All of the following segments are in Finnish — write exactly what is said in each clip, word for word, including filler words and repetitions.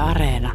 Areena.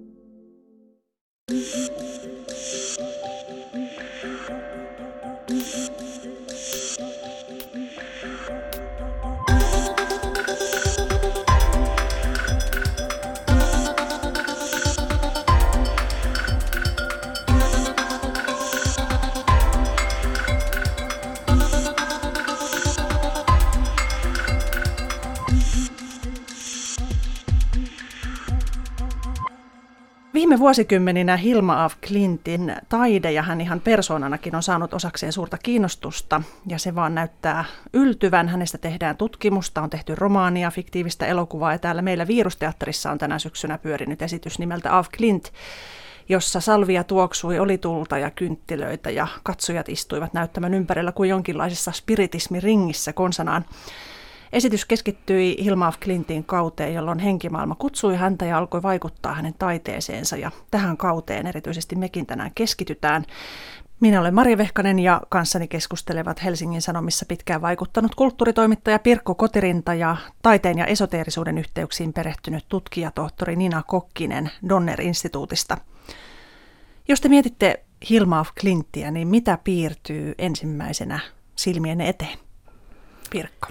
Viime vuosikymmeninä Hilma af Klintin taide ja hän ihan persoonanakin on saanut osakseen suurta kiinnostusta ja se vaan näyttää yltyvän. Hänestä tehdään tutkimusta, on tehty romaania, fiktiivistä elokuvaa ja täällä meillä Virusteatterissa on tänä syksynä pyörinyt esitys nimeltä Af Klint, jossa salvia tuoksui, oli tulta ja kynttilöitä ja katsojat istuivat näyttämän ympärillä kuin jonkinlaisessa spiritismiringissä konsanaan. Esitys keskittyi Hilma af Klintin kauteen, jolloin henkimaailma kutsui häntä ja alkoi vaikuttaa hänen taiteeseensa. Ja tähän kauteen erityisesti mekin tänään keskitytään. Minä olen Marja Vehkanen ja kanssani keskustelevat Helsingin Sanomissa pitkään vaikuttanut kulttuuritoimittaja Pirkko Kotirinta ja taiteen ja esoteerisuuden yhteyksiin perehtynyt tutkijatohtori Nina Kokkinen Donner-instituutista. Jos te mietitte Hilma af Klinttiä, niin mitä piirtyy ensimmäisenä silmienne eteen? Pirkko.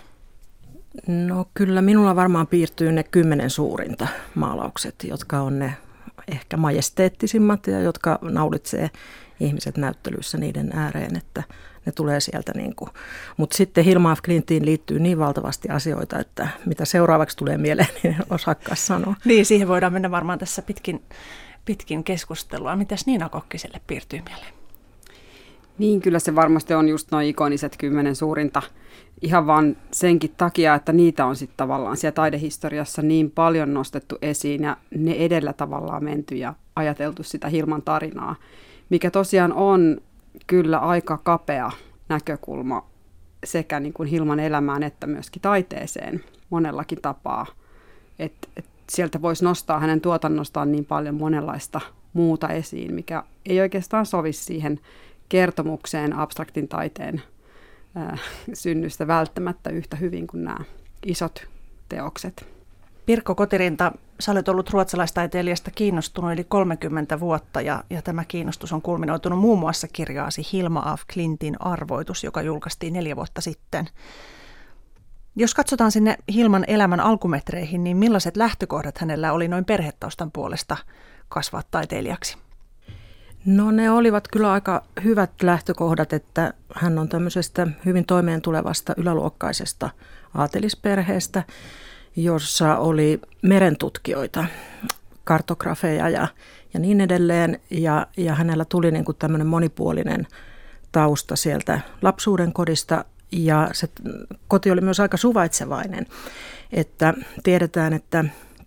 No kyllä minulla varmaan piirtyy ne kymmenen suurinta maalaukset, jotka on ne ehkä majesteettisimmat ja jotka naulitsee ihmiset näyttelyissä niiden ääreen, että ne tulee sieltä niin kuin. Mutta sitten Hilma af Klintiin liittyy niin valtavasti asioita, että mitä seuraavaksi tulee mieleen, niin en osaakaan sanoa. Niin, siihen voidaan mennä varmaan tässä pitkin, pitkin keskustelua. Mitäs Niina Kokkiselle piirtyy mieleen? Niin, kyllä se varmasti on just nuo ikoniset kymmenen suurinta. Ihan vaan senkin takia, että niitä on sitten tavallaan siellä taidehistoriassa niin paljon nostettu esiin ja ne edellä tavallaan menty ja ajateltu sitä Hilman tarinaa, mikä tosiaan on kyllä aika kapea näkökulma sekä niin kuin Hilman elämään että myöskin taiteeseen monellakin tapaa. Et, et sieltä voisi nostaa hänen tuotannostaan niin paljon monenlaista muuta esiin, mikä ei oikeastaan sovi siihen kertomukseen abstraktin taiteen äh, synnystä välttämättä yhtä hyvin kuin nämä isot teokset. Pirkko Kotirinta, sä olet ollut ruotsalaistaiteilijasta kiinnostunut yli kolmekymmentä vuotta ja, ja tämä kiinnostus on kulminoitunut muun muassa kirjaasi Hilma af Klintin arvoitus, joka julkaistiin neljä vuotta sitten. Jos katsotaan sinne Hilman elämän alkumetreihin, niin millaiset lähtökohdat hänellä oli noin perhetaustan puolesta kasvaa taiteilijaksi? No ne olivat kyllä aika hyvät lähtökohdat, että hän on tämmöisestä hyvin toimeen tulevasta yläluokkaisesta aatelisperheestä, jossa oli merentutkijoita, kartografeja ja, ja niin edelleen. Ja, ja hänellä tuli niin kuin tämmöinen monipuolinen tausta sieltä lapsuuden kodista ja se koti oli myös aika suvaitsevainen, että tiedetään, että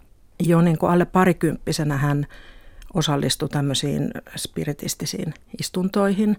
jo niin kuin alle parikymppisenä hän osallistui tämmöisiin spiritistisiin istuntoihin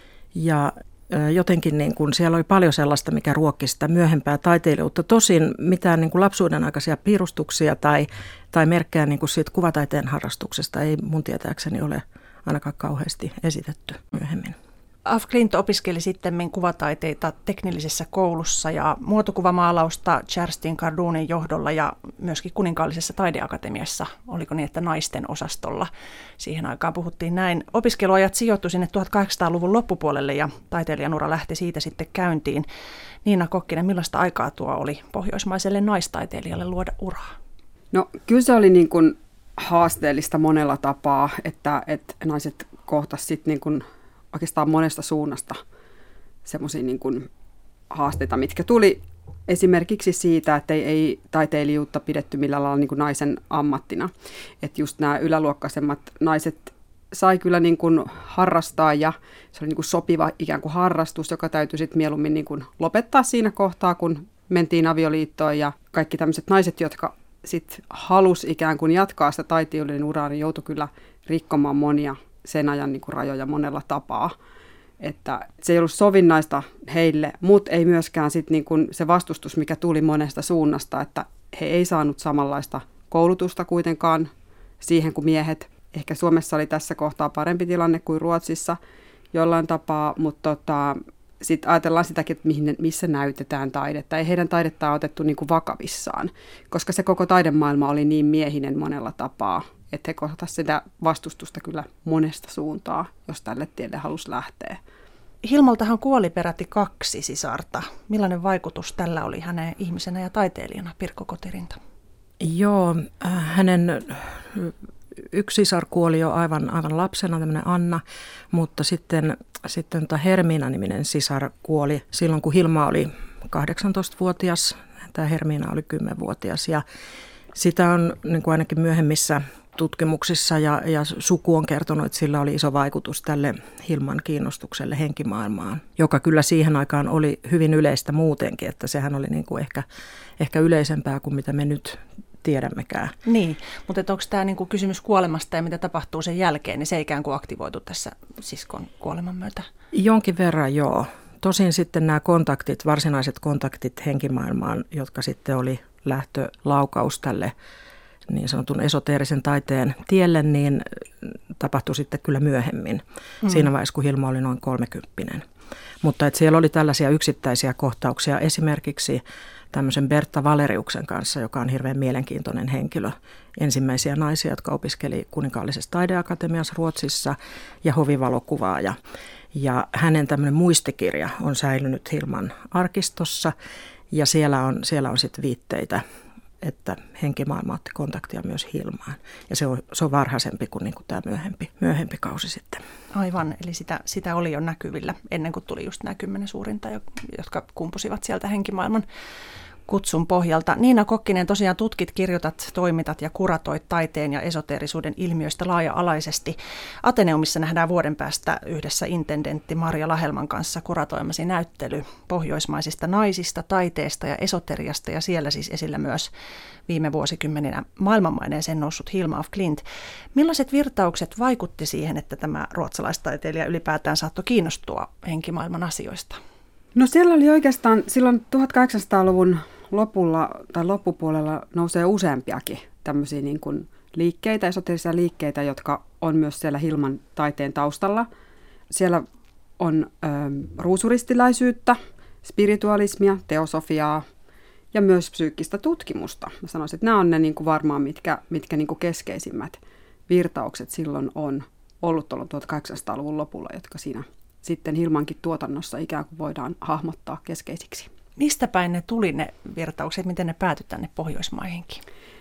ja jotenkin niin kuin siellä oli paljon sellaista, mikä ruokki sitä myöhempää taiteilijuutta. Tosin mitään niin kuin lapsuuden aikaisia piirustuksia tai, tai merkkejä niin kuin siitä kuvataiteen harrastuksesta ei mun tietääkseni ole ainakaan kauheasti esitetty myöhemmin. Af Klint opiskeli sitten kuvataiteita teknillisessä koulussa ja muotokuvamaalausta Kerstin Cardunin johdolla ja myöskin kuninkaallisessa taideakatemiassa, oliko niin, että naisten osastolla. Siihen aikaan puhuttiin näin. Opiskeluajat sijoittui sinne tuhatkahdeksansataaluvun loppupuolelle ja taiteilijan ura lähti siitä sitten käyntiin. Niina Kokkinen, millaista aikaa tuo oli pohjoismaiselle naistaiteilijalle luoda uraa? No kyllä se oli niin kuin haasteellista monella tapaa, että, että naiset kohtasivat sitten niin kuin oikeastaan monesta suunnasta semmoisia niin kuin haasteita, mitkä tuli esimerkiksi siitä, että ei, ei taiteilijuutta pidetty millään lailla niin kuin naisen ammattina. Että just nämä yläluokkaisemmat naiset sai kyllä niin kuin harrastaa ja se oli niin kuin sopiva ikään kuin harrastus, joka täytyi sitten mieluummin niin kuin lopettaa siinä kohtaa, kun mentiin avioliittoon ja kaikki tämmöiset naiset, jotka sitten halusi ikään kuin jatkaa sitä taiteilijan uraa, niin joutui kyllä rikkomaan monia sen ajan niin kuin rajoja monella tapaa. Että se ei ollut sovinnaista heille, mutta ei myöskään sit niin kuin se vastustus, mikä tuli monesta suunnasta, että he ei saanut samanlaista koulutusta kuitenkaan siihen kuin miehet. Ehkä Suomessa oli tässä kohtaa parempi tilanne kuin Ruotsissa jollain tapaa, mutta tota, sitten ajatellaan sitäkin, että mihin, missä näytetään taidetta. Ei heidän taidettaan otettu niin kuin vakavissaan, koska se koko taidemaailma oli niin miehinen monella tapaa, että he kohtasivat sitä vastustusta kyllä monesta suuntaa, jos tälle tielle halusi lähteä. Hilmaltahan kuoli peräti kaksi sisarta. Millainen vaikutus tällä oli hänen ihmisenä ja taiteilijana, Pirkko Kotirinta? Joo, hänen yksi sisar kuoli jo aivan, aivan lapsena, tämmöinen Anna, mutta sitten, sitten tota Hermiina-niminen sisar kuoli silloin, kun Hilma oli kahdeksantoistavuotias, tämä Hermiina oli kymmenvuotias, ja sitä on niin kuin ainakin myöhemmissä tutkimuksissa ja, ja suku on kertonut, että sillä oli iso vaikutus tälle Hilman kiinnostukselle henkimaailmaan, joka kyllä siihen aikaan oli hyvin yleistä muutenkin, että sehän oli niin kuin ehkä, ehkä yleisempää kuin mitä me nyt tiedämmekään. Niin, mutta onko tämä niinku kysymys kuolemasta ja mitä tapahtuu sen jälkeen, niin se ikään kuin aktivoitu tässä siskon kuoleman myötä? Jonkin verran joo. Tosin sitten nämä kontaktit, varsinaiset kontaktit henkimaailmaan, jotka sitten oli lähtölaukaus tälle niin sanotun esoteerisen taiteen tielle, niin tapahtui sitten kyllä myöhemmin. Mm. Siinä vaiheessa, kun Hilma oli noin kolmekymppinen. Mutta että siellä oli tällaisia yksittäisiä kohtauksia, esimerkiksi tämmöisen Bertta Valeriuksen kanssa, joka on hirveän mielenkiintoinen henkilö. Ensimmäisiä naisia, jotka opiskeli Kuninkaallisessa taideakatemiassa Ruotsissa ja hovivalokuvaaja. Ja hänen tämmöinen muistikirja on säilynyt Hilman arkistossa ja siellä on, siellä on sitten viitteitä, että henkimaailma otti kontaktia myös Hilmaan. Ja se on, se on varhaisempi kuin, niin kuin tämä myöhempi, myöhempi kausi sitten. Aivan, eli sitä, sitä oli jo näkyvillä ennen kuin tuli just nämä kymmenen suurinta, jotka kumpusivat sieltä henkimaailman kutsun pohjalta. Niina Kokkinen, tosiaan tutkit, kirjoitat, toimitat ja kuratoit taiteen ja esoteerisuuden ilmiöistä laaja-alaisesti. Ateneumissa nähdään vuoden päästä yhdessä intendentti Marja Lahelman kanssa kuratoimasi näyttely pohjoismaisista naisista, taiteesta ja esoteriasta, ja siellä siis esillä myös viime vuosikymmeninä maailmanmaineeseen noussut Hilma af Klint. Millaiset virtaukset vaikutti siihen, että tämä ruotsalaistaiteilija ylipäätään saattoi kiinnostua henkimaailman asioista? No siellä oli oikeastaan silloin tuhatkahdeksansataaluvun lopulla tai loppupuolella nousee useampiakin tämmöisiä niin kuin liikkeitä, esoteerisia liikkeitä, jotka on myös siellä Hilman taiteen taustalla. Siellä on ö, ruusuristiläisyyttä, spiritualismia, teosofiaa ja myös psyykkistä tutkimusta. Mä sanoisin, että nämä on ne niin kuin varmaan mitkä, mitkä niin kuin keskeisimmät virtaukset silloin on ollut tuolla tuhatkahdeksansataaluvun lopulla, jotka siinä sitten Hilmankin tuotannossa ikään kuin voidaan hahmottaa keskeisiksi. Mistä päin ne tuli ne virtaukset, miten ne päätyi tänne Pohjoismaihinkin?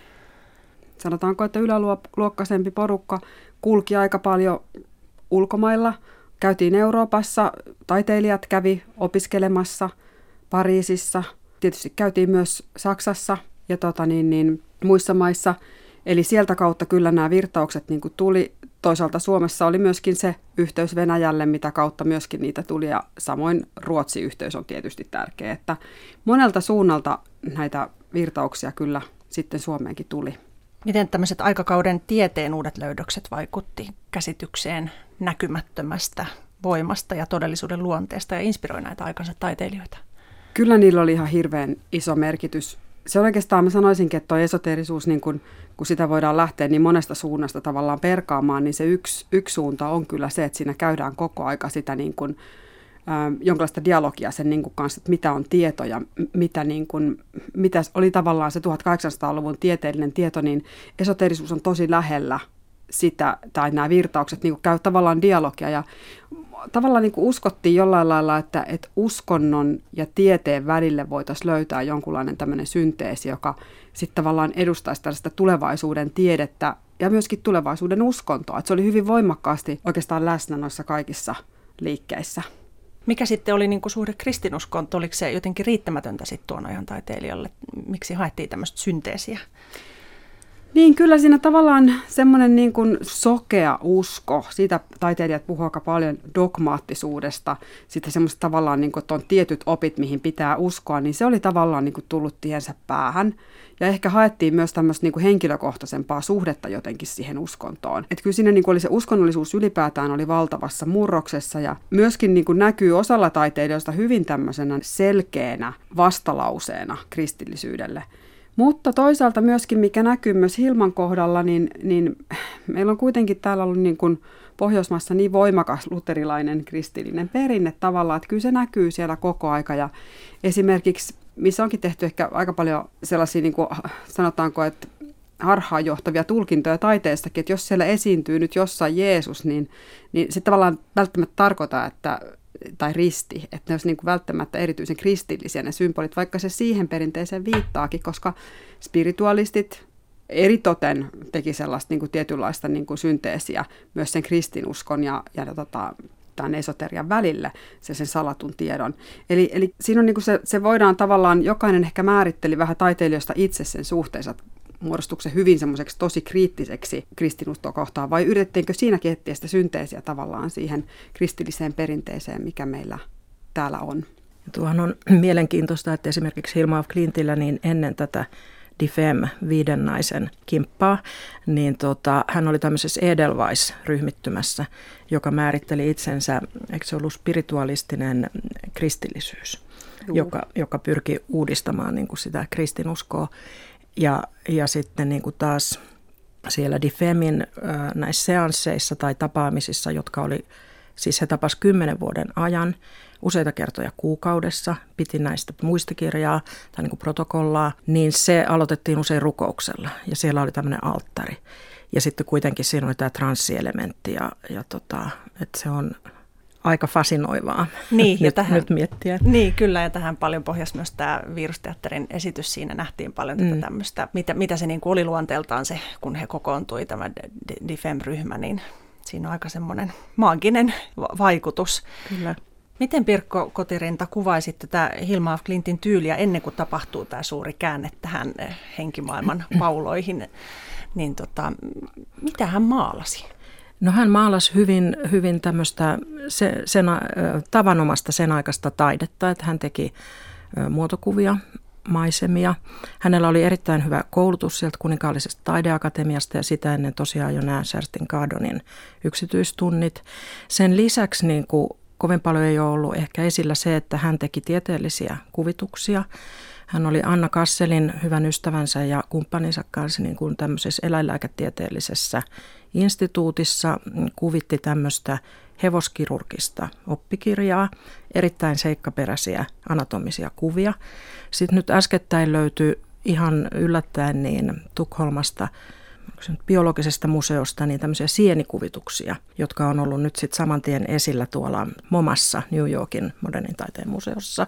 Sanotaanko, että yläluokkaisempi porukka kulki aika paljon ulkomailla. Käytiin Euroopassa, taiteilijat kävi opiskelemassa Pariisissa. Tietysti käytiin myös Saksassa ja tota niin, niin, muissa maissa. Eli sieltä kautta kyllä nämä virtaukset niin kuin tuli. Toisaalta Suomessa oli myöskin se yhteys Venäjälle, mitä kautta myöskin niitä tuli, ja samoin Ruotsi-yhteys on tietysti tärkeä, että monelta suunnalta näitä virtauksia kyllä sitten Suomeenkin tuli. Miten tämmöiset aikakauden tieteen uudet löydökset vaikutti käsitykseen näkymättömästä voimasta ja todellisuuden luonteesta ja inspiroi näitä aikansa taiteilijoita? Kyllä niillä oli ihan hirveän iso merkitys. Se on oikeastaan, mä sanoisinkin, että tuo esoteerisuus, niin kun, kun sitä voidaan lähteä niin monesta suunnasta tavallaan perkaamaan, niin se yksi, yksi suunta on kyllä se, että siinä käydään koko aika sitä niin kun, ä, jonkinlaista dialogia sen niin kun kanssa, että mitä on tieto ja mitä, niin kun, mitä oli tavallaan se tuhatkahdeksansataaluvun tieteellinen tieto, niin esoteerisuus on tosi lähellä sitä, tai nämä virtaukset niin kun käy tavallaan dialogia ja tavallaan niin kuin uskottiin jollain lailla, että, että uskonnon ja tieteen välille voitaisiin löytää jonkunlainen tämmöinen synteesi, joka sitten tavallaan edustaisi tällaista tulevaisuuden tiedettä ja myöskin tulevaisuuden uskontoa. Että se oli hyvin voimakkaasti oikeastaan läsnä noissa kaikissa liikkeissä. Mikä sitten oli niin kuin suhde kristinuskonto? Oliko se jotenkin riittämätöntä sitten tuon ajan taiteilijalle? Miksi haettiin tämmöistä synteesiä? Niin, kyllä siinä tavallaan semmoinen niin kuin sokea usko, siitä taiteilijat puhuu aika paljon dogmaattisuudesta, sitten semmoista tavallaan, niin kuin, että on tietyt opit, mihin pitää uskoa, niin se oli tavallaan niin kuin tullut tiensä päähän. Ja ehkä haettiin myös tämmöistä niin kuin henkilökohtaisempaa suhdetta jotenkin siihen uskontoon. Että kyllä siinä niin kuin oli se uskonnollisuus ylipäätään oli valtavassa murroksessa ja myöskin niin kuin näkyy osalla taiteilijoista hyvin tämmöisenä selkeänä vastalauseena kristillisyydelle. Mutta toisaalta myöskin, mikä näkyy myös Hilman kohdalla, niin, niin meillä on kuitenkin täällä ollut niin kuin Pohjoismaissa niin voimakas luterilainen kristillinen perinne tavallaan, että kyllä se näkyy siellä koko aika. Ja esimerkiksi, missä onkin tehty ehkä aika paljon sellaisia, niin kuin sanotaanko, että harhaanjohtavia tulkintoja taiteestakin, että jos siellä esiintyy nyt jossain Jeesus, niin, niin se tavallaan välttämättä tarkoittaa, että tai risti, että ne olisi niin kuin välttämättä erityisen kristillisiä ne symbolit, vaikka se siihen perinteeseen viittaakin, koska spiritualistit eritoten teki sellaista niin kuin tietynlaista niin kuin synteesiä myös sen kristinuskon ja, ja tota, tämän esoterian välille, se sen salatun tiedon. Eli, eli siinä on niin kuin se, se voidaan tavallaan, jokainen ehkä määritteli vähän taiteilijoista itse sen suhteensa, muodostuiko se hyvin semmoiseksi tosi kriittiseksi kristinuskoa kohtaan, vai yritettiinkö siinäkin etsiä sitä synteesiä tavallaan siihen kristilliseen perinteeseen, mikä meillä täällä on? Tuohan on mielenkiintoista, että esimerkiksi Hilma af Klintillä niin ennen tätä Die Femme, viiden naisen kimppaa, niin tota, hän oli tämmöisessä Edelweiss-ryhmittymässä, joka määritteli itsensä, eikö se ollut spiritualistinen kristillisyys, joka, joka pyrki uudistamaan niin kuin sitä kristinuskoa. Ja, ja sitten niin kuin taas siellä Die Femmin äh, näissä seansseissa tai tapaamisissa, jotka oli, siis he tapasi kymmenen vuoden ajan, useita kertoja kuukaudessa, piti näistä muistikirjaa tai niin kuin protokollaa, niin se aloitettiin usein rukouksella ja siellä oli tämmöinen alttari. Ja sitten kuitenkin siinä oli tämä transsielementti ja, ja tota, että se on aika fasinoivaa niin, nyt, tähän, nyt miettiä. Niin, kyllä, ja tähän paljon pohjasi myös tämä Virusteatterin esitys. Siinä nähtiin paljon tätä mm. tämmöistä, mitä, mitä se niin kuin oli luonteeltaan se, kun he kokoontui, tämä Die Femme-ryhmä, niin siinä on aika semmoinen maaginen vaikutus. Kyllä. Miten Pirkko Kotirinta kuvaisit tätä Hilma af Klintin tyyliä ennen kuin tapahtuu tämä suuri käänne tähän henkimaailman pauloihin, niin tota, mitä hän maalasi? No hän maalasi hyvin, hyvin tämmöistä se, sen, tavanomasta sen aikaista taidetta, että hän teki muotokuvia, maisemia. Hänellä oli erittäin hyvä koulutus sieltä kuninkaallisesta taideakatemiasta ja sitä ennen tosiaan jo nämä Kerstin Gardonin yksityistunnit. Sen lisäksi niin kuin kovin paljon ei ole ollut ehkä esillä se, että hän teki tieteellisiä kuvituksia. Hän oli Anna Kasselin hyvän ystävänsä ja kumppaninsa kanssa niin kuin tämmöisessä eläinlääketieteellisessä instituutissa, kuvitti tämmöistä hevoskirurgista oppikirjaa, erittäin seikkaperäisiä anatomisia kuvia. Sitten nyt äskettäin löytyi ihan yllättäen niin Tukholmasta biologisesta museosta niin tämmöisiä sienikuvituksia, jotka on ollut nyt sitten saman tien esillä tuolla MoMassa, New Yorkin modernin taiteen museossa.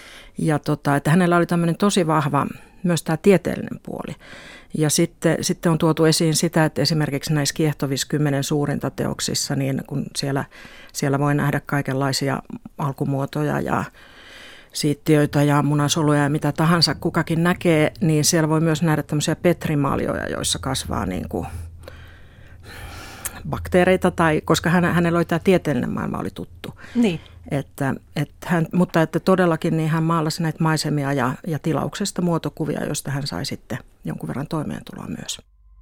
Ja tota, että hänellä oli tämmöinen tosi vahva myös tämä tieteellinen puoli. Ja sitten, sitten on tuotu esiin sitä, että esimerkiksi näissä kiehtovissa kymmenen suurinta teoksissa, niin kun siellä, siellä voi nähdä kaikenlaisia alkumuotoja ja siittiöitä ja munasoluja ja mitä tahansa kukakin näkee, niin siellä voi myös nähdä tämmöisiä petrimaalioja, joissa kasvaa niin kuin bakteereita, tai, koska hän, hänellä oli tämä tieteellinen maailma oli tuttu. Niin. Että, että hän, mutta että todellakin niin hän maalasi näitä maisemia ja, ja tilauksesta muotokuvia, joista hän sai sitten jonkun verran toimeentuloa myös.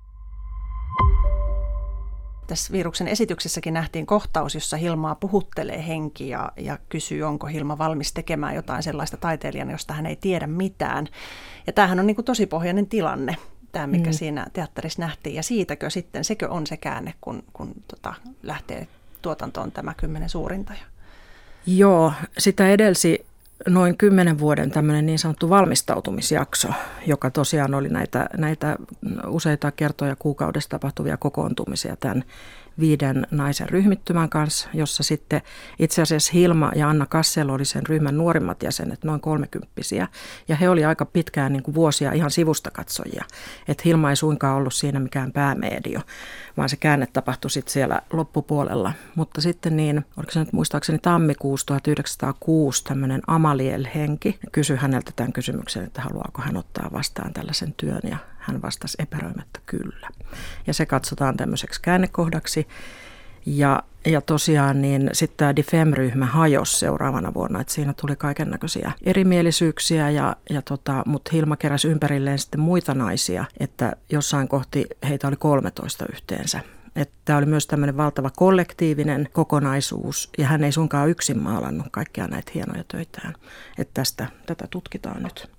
Tässä Viruksen esityksessäkin nähtiin kohtaus, jossa Hilmaa puhuttelee henki ja, ja kysyy, onko Hilma valmis tekemään jotain sellaista taiteilijana, josta hän ei tiedä mitään. Ja tämähän on niin kuin tosipohjainen tilanne, tämä mikä mm. siinä teatterissa nähtiin. Ja siitäkö sitten, sekö on se käänne, kun, kun tota, lähtee tuotantoon tämä kymmenen suurinta? Joo, sitä edelsi noin kymmenen vuoden tämmöinen niin sanottu valmistautumisjakso, joka tosiaan oli näitä, näitä useita kertoja kuukaudessa tapahtuvia kokoontumisia tämän viiden naisen ryhmittymän kanssa, jossa sitten itse asiassa Hilma ja Anna Kassel oli sen ryhmän nuorimmat jäsenet, noin kolmekymppisiä. Ja he oli aika pitkään niin kuin vuosia ihan sivusta katsojia. Että Hilma ei suinkaan ollut siinä mikään päämedio, vaan se käänne tapahtui sitten siellä loppupuolella. Mutta sitten niin, oliko se nyt muistaakseni tammikuussa tuhatyhdeksänsataakuusi tämmöinen Amaliel-henki kysyi häneltä tämän kysymyksen, että haluaako hän ottaa vastaan tällaisen työn, ja hän vastasi epäröimättä kyllä. Ja se katsotaan tämmöiseksi käännekohdaksi. Ja, ja tosiaan niin sitten tämä Die Femme-ryhmä hajosi seuraavana vuonna, että siinä tuli kaikennäköisiä erimielisyyksiä, ja, ja tota, mutta Hilma keräsi ympärilleen sitten muita naisia, että jossain kohti heitä oli kolmetoista yhteensä. Että tämä oli myös tämmöinen valtava kollektiivinen kokonaisuus, ja hän ei suinkaan yksin maalannut kaikkia näitä hienoja töitään. Että tästä tätä tutkitaan nyt.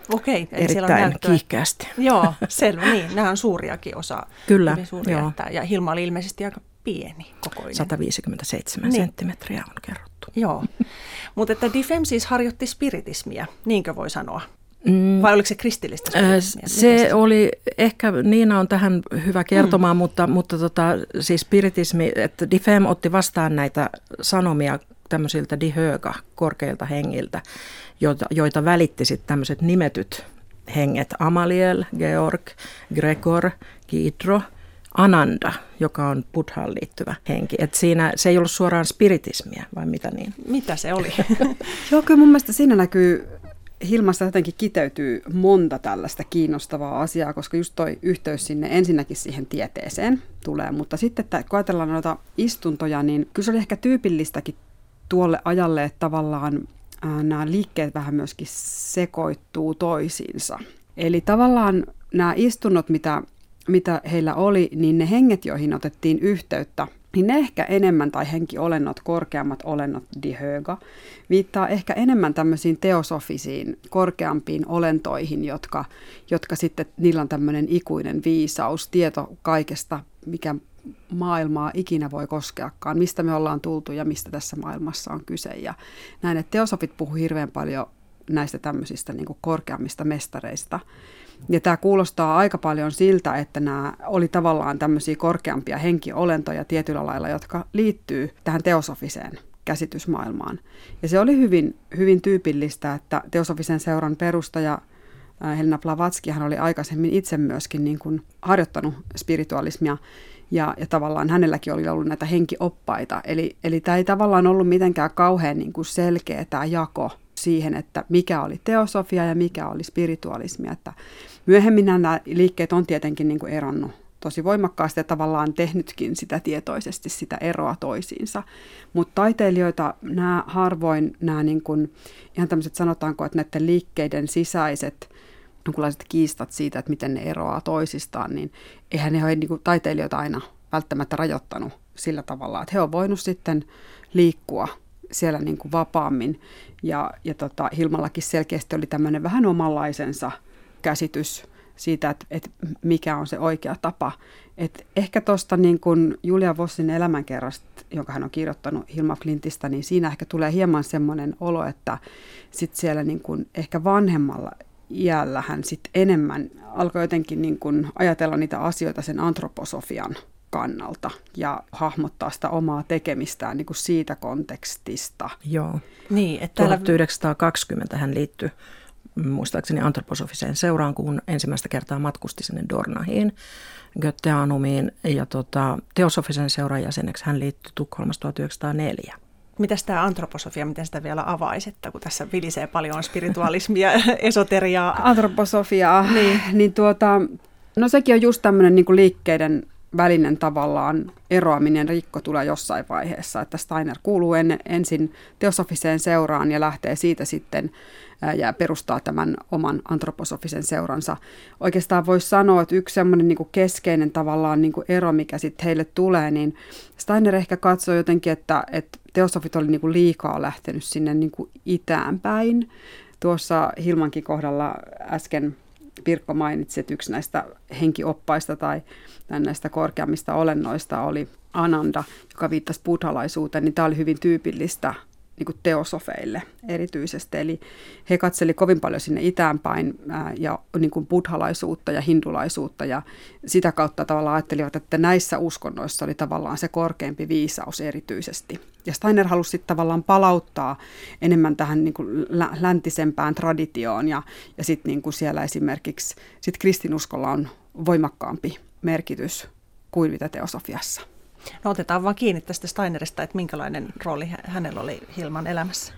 Okei, eli siellä on erittäin näyttöä. kiihkeästi. Joo, selvä, niin. Nämä on suuriakin osa. Kyllä, hyvin suuria, joo. että, ja Hilma oli ilmeisesti aika pieni kokoinen. sata viisikymmentäseitsemän Niin. senttimetriä on kerrottu. Joo, mutta että Difem siis harjoitti spiritismiä, niinkö voi sanoa? Mm. Vai oliko se kristillistä spiritismiä? Se Miten oli, ehkä Niina on tähän hyvä kertomaan, mm. mutta, mutta tota, siis spiritismi, että Difem otti vastaan näitä sanomia tämmöisiltä dihöga, korkeilta hengiltä, joita, joita välitti sitten tämmöiset nimetyt henget, Amaliel, Georg, Gregor, Gidro, Ananda, joka on buddhaan liittyvä henki. Et siinä se ei ollut suoraan spiritismiä, vai mitä niin? Mitä se oli? Joo, kyllä mun mielestä siinä näkyy, Hilmassa jotenkin kiteytyy monta tällaista kiinnostavaa asiaa, koska just toi yhteys sinne ensinnäkin siihen tieteeseen tulee, mutta sitten että kun ajatellaan noita istuntoja, niin kyllä se oli ehkä tyypillistäkin tuolle ajalle, että tavallaan ää, nämä liikkeet vähän myöskin sekoittuu toisiinsa. Eli tavallaan nämä istunnot, mitä, mitä heillä oli, niin ne henget, joihin otettiin yhteyttä, niin ne ehkä enemmän, tai henkiolennot, korkeammat olennot, dihöga, viittaa ehkä enemmän tämmöisiin teosofisiin, korkeampiin olentoihin, jotka, jotka sitten, niillä on tämmöinen ikuinen viisaus, tieto kaikesta, mikä maailmaa ikinä voi koskeakaan, mistä me ollaan tultu ja mistä tässä maailmassa on kyse. Ja näin, että teosofit puhuu hirveän paljon näistä tämmöisistä niin kuin korkeammista mestareista. Ja tämä kuulostaa aika paljon siltä, että nämä oli tavallaan tämmöisiä korkeampia henkiolentoja tietyllä lailla, jotka liittyy tähän teosofiseen käsitysmaailmaan. Ja se oli hyvin, hyvin tyypillistä, että teosofisen seuran perustaja Helena Blavatsky, hän oli aikaisemmin itse myöskin niin kuin harjoittanut spiritualismia, ja, ja tavallaan hänelläkin oli ollut näitä henkioppaita. Eli, eli tämä ei tavallaan ollut mitenkään kauhean niin kuin selkeä tämä jako siihen, että mikä oli teosofia ja mikä oli spiritualismia. Että myöhemmin nämä liikkeet on tietenkin niin kuin eronnut tosi voimakkaasti ja tavallaan tehnytkin sitä tietoisesti, sitä eroa toisiinsa. Mutta taiteilijoita nämä harvoin, nämä niin kuin, ihan tämmöiset sanotaanko, että näiden liikkeiden sisäiset jonkinlaiset kiistat siitä, että miten ne eroaa toisistaan, niin eihän ne ole niin kuin taiteilijoita aina välttämättä rajoittanut sillä tavalla, että he on voinut sitten liikkua siellä niin kuin vapaammin. Ja, ja tota, Hilmallakin selkeästi oli tämmöinen vähän omanlaisensa käsitys siitä, että, että mikä on se oikea tapa. Et ehkä tuosta niin kuin Julia Vossin elämänkerrasta, jonka hän on kirjoittanut Hilma Flintistä, niin siinä ehkä tulee hieman semmoinen olo, että sit siellä niin kuin ehkä vanhemmalla iällä hän sitten enemmän alkoi jotenkin niin kuin ajatella niitä asioita sen antroposofian kannalta ja hahmottaa sitä omaa tekemistään niin kuin siitä kontekstista. Joo. Niin, että täällä tuhatyhdeksänsataakaksikymmentä hän liittyi muistaakseni antroposofiseen seuraan, kun ensimmäistä kertaa matkusti sinne Dornahiin, Götteanumiin, ja tota, teosofisen seuran jäseneksi hän liittyi Tukholmassa tuhatyhdeksänsataaneljä. Mitäs tämä antroposofia, miten sitä vielä avaisi, että kun tässä vilisee paljon spiritualismia, esoteriaa? Antroposofiaa, niin, niin tuota, no sekin on just tämmöinen niin kuin liikkeiden välinen tavallaan eroaminen, rikko tulee jossain vaiheessa, että Steiner kuuluu en, ensin teosofiseen seuraan ja lähtee siitä sitten ää, ja perustaa tämän oman antroposofisen seuransa. Oikeastaan voisi sanoa, että yksi semmoinen niin kuin keskeinen tavallaan niin kuin ero, mikä sitten heille tulee, niin Steiner ehkä katsoi jotenkin, että, että teosofit oli niin kuin liikaa lähtenyt sinne niin kuin itään päin. Tuossa Hilmankin kohdalla äsken Pirkko mainitsi, että yksi näistä henkioppaista tai näistä korkeammista olennoista oli Ananda, joka viittasi buddhalaisuuteen, niin tämä oli hyvin tyypillistä niin kuin teosofeille erityisesti. Eli he katseli kovin paljon sinne itäänpäin ää, ja niin kuin buddhalaisuutta ja hindulaisuutta ja sitä kautta tavallaan ajattelivat, että näissä uskonnoissa oli tavallaan se korkeampi viisaus erityisesti. Ja Steiner halusi sitten tavallaan palauttaa enemmän tähän niin kuin läntisempään traditioon ja, ja sitten niin kuin siellä esimerkiksi sit kristinuskolla on voimakkaampi merkitys kuin mitä teosofiassa. No otetaan vaan kiinni tästä Steinerista, että minkälainen rooli hänellä oli Hilman elämässä.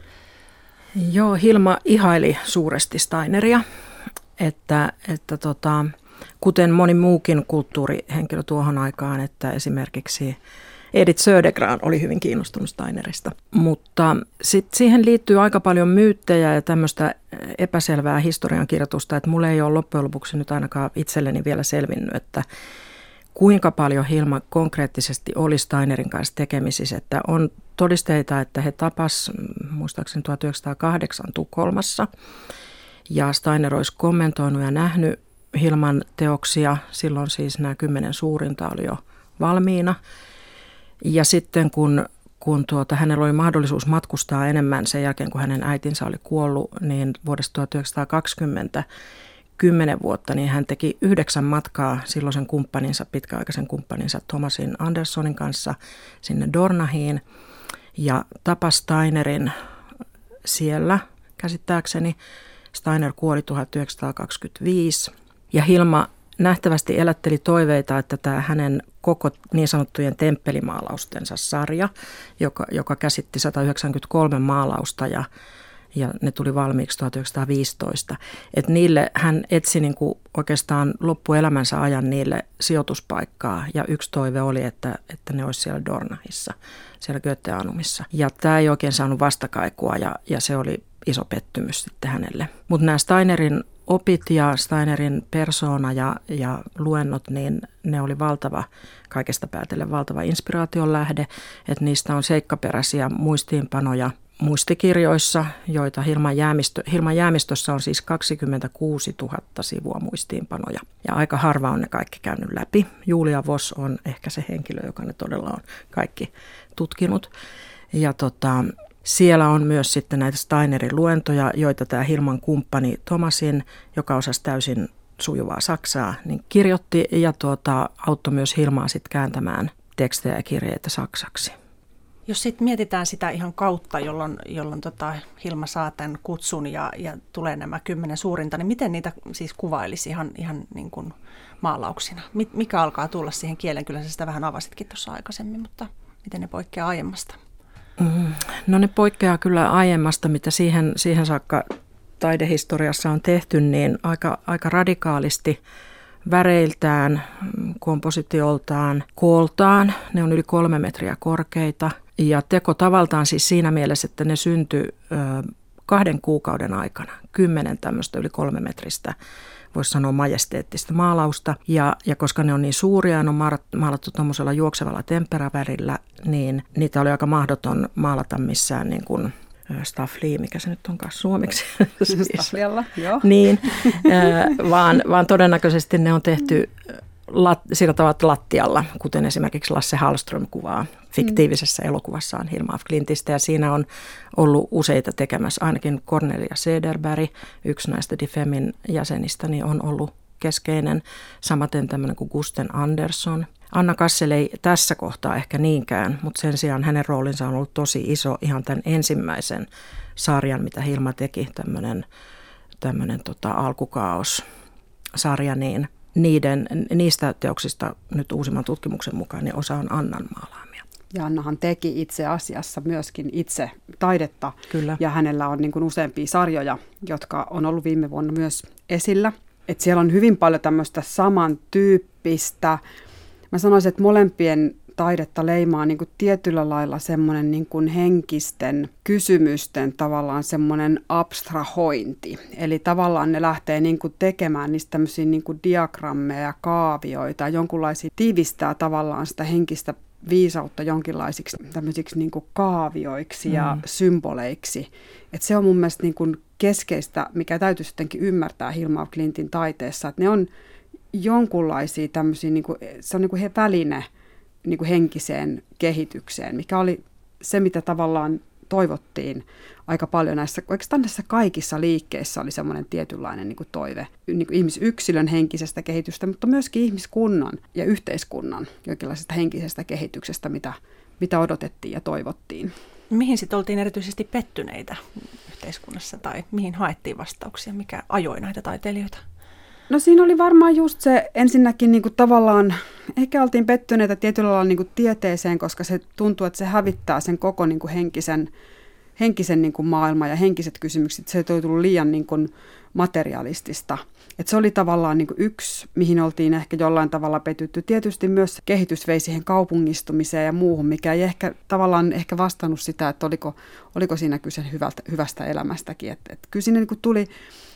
Joo, Hilma ihaili suuresti Steineria, että, että tota, kuten moni muukin kulttuurihenkilö tuohon aikaan, että esimerkiksi Edith Södergran oli hyvin kiinnostunut Steinerista. Mutta sitten siihen liittyy aika paljon myyttejä ja tämmöistä epäselvää historiankirjoitusta, että mulle ei ole loppujen lopuksi nyt ainakaan itselleni vielä selvinnyt, että kuinka paljon Hilma konkreettisesti oli Steinerin kanssa tekemisissä, että on todisteita, että he tapas muistaakseni tuhatyhdeksänsataakahdeksan Tukholmassa Ja Steiner olisi kommentoinut ja nähnyt Hilman teoksia. Silloin siis nämä kymmenen suurinta oli jo valmiina. Ja sitten kun, kun tuota, hänellä oli mahdollisuus matkustaa enemmän sen jälkeen, kun hänen äitinsä oli kuollut, niin vuodesta tuhatyhdeksänsataakaksikymmentä, kymmenen vuotta, niin hän teki yhdeksän matkaa silloisen kumppaninsa, pitkäaikaisen kumppaninsa Thomasin Andersonin kanssa sinne Dornahiin ja tapasi Steinerin siellä käsittääkseni. Steiner kuoli tuhatyhdeksänsataakaksikymmentäviisi ja Hilma nähtävästi elätteli toiveita, että tämä hänen koko niin sanottujen temppelimaalaustensa sarja, joka, joka käsitti sata yhdeksänkymmentäkolme maalausta ja, ja ne tuli valmiiksi tuhatyhdeksänsataaviisitoista. Että niille hän etsi niin kuin oikeastaan loppuelämänsä ajan niille sijoituspaikkaa ja yksi toive oli, että, että ne olisi siellä Dornahissa, siellä Göteanumissa. Ja tämä ei oikein saanut vastakaikua ja, ja se oli iso pettymys sitten hänelle. Mutta nämä Steinerin opit ja Steinerin persoona ja, ja luennot, niin ne oli valtava, kaikesta päätellen valtava inspiraation lähde, että niistä on seikkaperäisiä muistiinpanoja muistikirjoissa, joita Hilman, jäämistö, Hilman jäämistössä on siis kaksikymmentäkuusituhatta sivua muistiinpanoja. Ja aika harva on ne kaikki käynyt läpi. Julia Voss on ehkä se henkilö, joka ne todella on kaikki tutkinut. Ja tota, siellä on myös sitten näitä Steinerin luentoja, joita tämä Hilman kumppani Thomasin, joka osasi täysin sujuvaa saksaa, niin kirjoitti ja tuota, auttoi myös Hilmaa sitten kääntämään tekstejä ja kirjeitä saksaksi. Jos sitten mietitään sitä ihan kautta, jolloin, jolloin tota Hilma saa tämän kutsun ja, ja tulee nämä kymmenen suurinta, niin miten niitä siis kuvailisi ihan, ihan niin kuin maalauksina? Mikä alkaa tulla siihen kielen? Kyllä sä sitä vähän avasitkin tuossa aikaisemmin, mutta miten ne poikkeaa aiemmasta? No ne poikkeaa kyllä aiemmasta, mitä siihen, siihen saakka taidehistoriassa on tehty, niin aika, aika radikaalisti väreiltään, kompositioltaan, kooltaan. Ne on yli kolme metriä korkeita ja tekotavaltaan siis siinä mielessä, että ne syntyi kahden kuukauden aikana. Kymmenen tämmöistä yli kolme metristä, voisi sanoa majesteettista maalausta. Ja, ja koska ne on niin suuria ja ne on maalattu tuommoisella juoksevalla temperavärillä, niin niitä oli aika mahdoton maalata missään niin kuin staffli, mikä se nyt onkaan suomeksi. Stafflialla, joo. Niin, vaan, vaan todennäköisesti ne on tehty lat, sillä tavalla lattialla, kuten esimerkiksi Lasse Hallström kuvaa fiktiivisessä elokuvassaan Hilma af Klintistä. Ja siinä on ollut useita tekemässä, ainakin Cornelia Cederberg, yksi näistä Difemin jäsenistä, niin on ollut keskeinen. Samaten tämmöinen kuin Gusten Andersson. Anna Kassel ei tässä kohtaa ehkä niinkään, mutta sen sijaan hänen roolinsa on ollut tosi iso ihan tämän ensimmäisen sarjan, mitä Hilma teki, tämmöinen, tämmöinen tota, alkukaos-sarja, niin niiden, niistä teoksista nyt uusimman tutkimuksen mukaan niin osa on Annan maalaamia. Ja Annahan teki itse asiassa myöskin itse taidetta. Kyllä. Ja hänellä on niin kuin useampia sarjoja, jotka on ollut viime vuonna myös esillä. Et siellä on hyvin paljon tämmöistä samantyyppistä. Mä sanoisin, että molempien taidetta leimaa niin kuin tietyllä lailla semmoinen niin kuin henkisten kysymysten tavallaan semmoinen abstrahointi. Eli tavallaan ne lähtee niin kuin tekemään niistä tämmöisiä niin kuin diagrammeja, kaavioita, jonkunlaisia tiivistää tavallaan sitä henkistä viisautta jonkinlaisiksi tämmöisiksi niin kuin kaavioiksi ja mm. symboleiksi. Et se on mun mielestä niin kuin keskeistä, mikä täytyy sittenkin ymmärtää Hilma af Klintin taiteessa, että ne on jonkunlaisia tämmöisiä, niin kuin, se on niin kuin he väline niin kuin henkiseen kehitykseen, mikä oli se, mitä tavallaan toivottiin aika paljon näissä, oikeastaan näissä kaikissa liikkeissä oli semmoinen tietynlainen niin kuin toive niin kuin ihmisyksilön henkisestä kehitystä, mutta myöskin ihmiskunnan ja yhteiskunnan jonkinlaisesta henkisestä kehityksestä, mitä, mitä odotettiin ja toivottiin. Mihin sitten oltiin erityisesti pettyneitä yhteiskunnassa tai mihin haettiin vastauksia, mikä ajoi näitä taiteilijoita? No siinä oli varmaan just se ensinnäkin niin kuin tavallaan, ehkä oltiin pettyneitä tietyllä lailla niin kuin tieteeseen, koska se tuntuu, että se hävittää sen koko niin kuin henkisen, henkisen niin kuin maailman ja henkiset kysymykset. Se ei tullut liian niin kuin materialistista. Et se oli tavallaan niin kuin yksi, mihin oltiin ehkä jollain tavalla petytty. Tietysti myös kehitys vei siihen kaupungistumiseen ja muuhun, mikä ei ehkä tavallaan ehkä vastannut sitä, että oliko, oliko siinä kyse hyvältä, hyvästä elämästäkin. Et, et kyllä siinä niin kuin tuli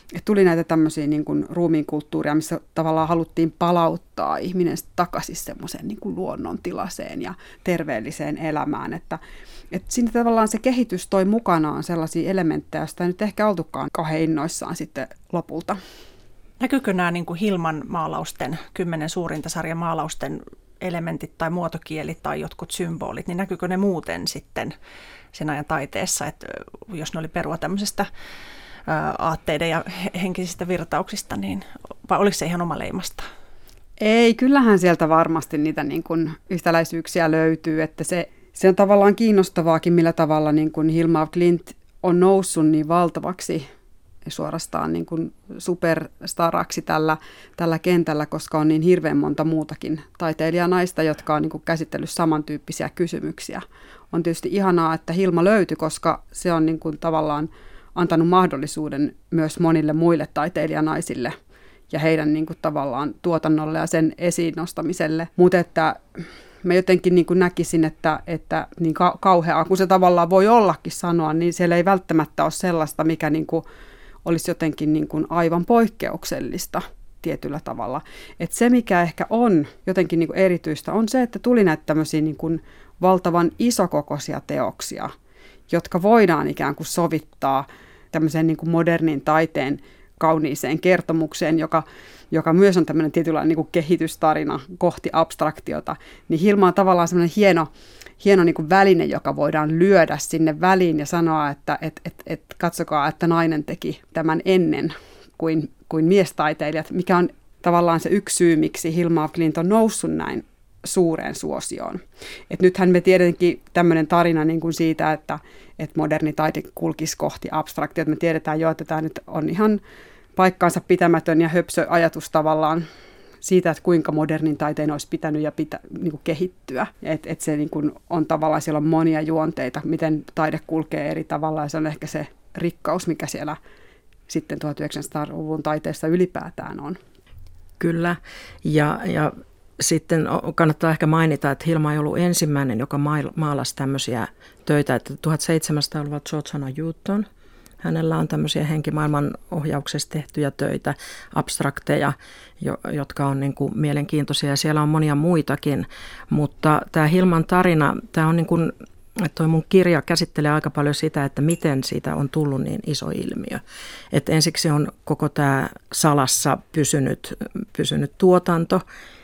että tuli näitä tämmöisiä niin kuin ruumiinkulttuuria, missä tavallaan haluttiin palauttaa ihminen takaisin semmoiseen niin kuin luonnontilaseen ja terveelliseen elämään. Että, että siinä tavallaan se kehitys toi mukanaan sellaisia elementtejä, joista ei nyt ehkä oltukaan kauhean innoissaan sitten lopulta. Näkyykö nämä niin kuin Hilman maalausten, kymmenen suurinta sarjan maalausten elementit tai muotokieli tai jotkut symbolit, niin näkyykö ne muuten sitten sen ajan taiteessa, että jos ne oli perua tämmöisestä aatteiden ja henkisistä virtauksista, niin vai oliko se ihan oma leimasta? Ei, kyllähän sieltä varmasti niitä niin kuin yhtäläisyyksiä löytyy, että se, se on tavallaan kiinnostavaakin, millä tavalla niin kuin Hilma af Klint on noussut niin valtavaksi suorastaan niin kuin superstaraksi tällä, tällä kentällä, koska on niin hirveän monta muutakin taiteilijanaista, jotka on niin kuin käsitellyt samantyyppisiä kysymyksiä. On tietysti ihanaa, että Hilma löytyi, koska se on niin kuin tavallaan antanut mahdollisuuden myös monille muille taiteilijanaisille ja heidän niin kuin tavallaan tuotannolle ja sen esiin nostamiselle. Mutta että mä jotenkin niin kuin näkisin, että, että niin kauheaa, kun se tavallaan voi ollakin sanoa, niin siellä ei välttämättä ole sellaista, mikä niin kuin olisi jotenkin niin kuin aivan poikkeuksellista tietyllä tavalla. Et se, mikä ehkä on jotenkin niin kuin erityistä, on se, että tuli näitä tämmöisiä niin kuin valtavan isokokoisia teoksia, jotka voidaan ikään kuin sovittaa tämmöiseen niin kuin modernin taiteen kauniiseen kertomukseen, joka, joka myös on tämmöinen tietynlainen niin kuin kehitystarina kohti abstraktiota. Niin Hilma on tavallaan semmoinen hieno, hieno niin kuin väline, joka voidaan lyödä sinne väliin ja sanoa, että et, et, et, katsokaa, että nainen teki tämän ennen kuin, kuin miestaiteilijat, mikä on tavallaan se yksi syy, miksi Hilma af Klint on noussut näin suureen suosioon. Et nythän me tietenkin tämmöinen tarina niin kuin siitä, että, että moderni taide kulkisi kohti abstraktiota. Me tiedetään jo, että tämä nyt on ihan paikkaansa pitämätön ja höpsö ajatus tavallaan siitä, että kuinka modernin taiteen olisi pitänyt ja pitä, niin kuin kehittyä. Että et se niin kuin on tavallaan, siellä on monia juonteita, miten taide kulkee eri tavalla, ja se on ehkä se rikkaus, mikä siellä sitten tuhatyhdeksänsataaluvun taiteessa ylipäätään on. Kyllä, ja, ja sitten kannattaa ehkä mainita, että Hilma ei ollut ensimmäinen, joka maalasi tämmöisiä töitä, että tuhatseitsemänsataaluvulla Georgiana Newton. Hänellä on tämmöisiä henkimaailman ohjauksessa tehtyjä töitä, abstrakteja, jotka on niin kuin mielenkiintoisia, ja siellä on monia muitakin. Mutta tämä Hilman tarina, tämä on niin kuin, että toi mun kirja käsittelee aika paljon sitä, että miten siitä on tullut niin iso ilmiö. Että ensiksi on koko tämä salassa pysynyt, pysynyt tuotanto,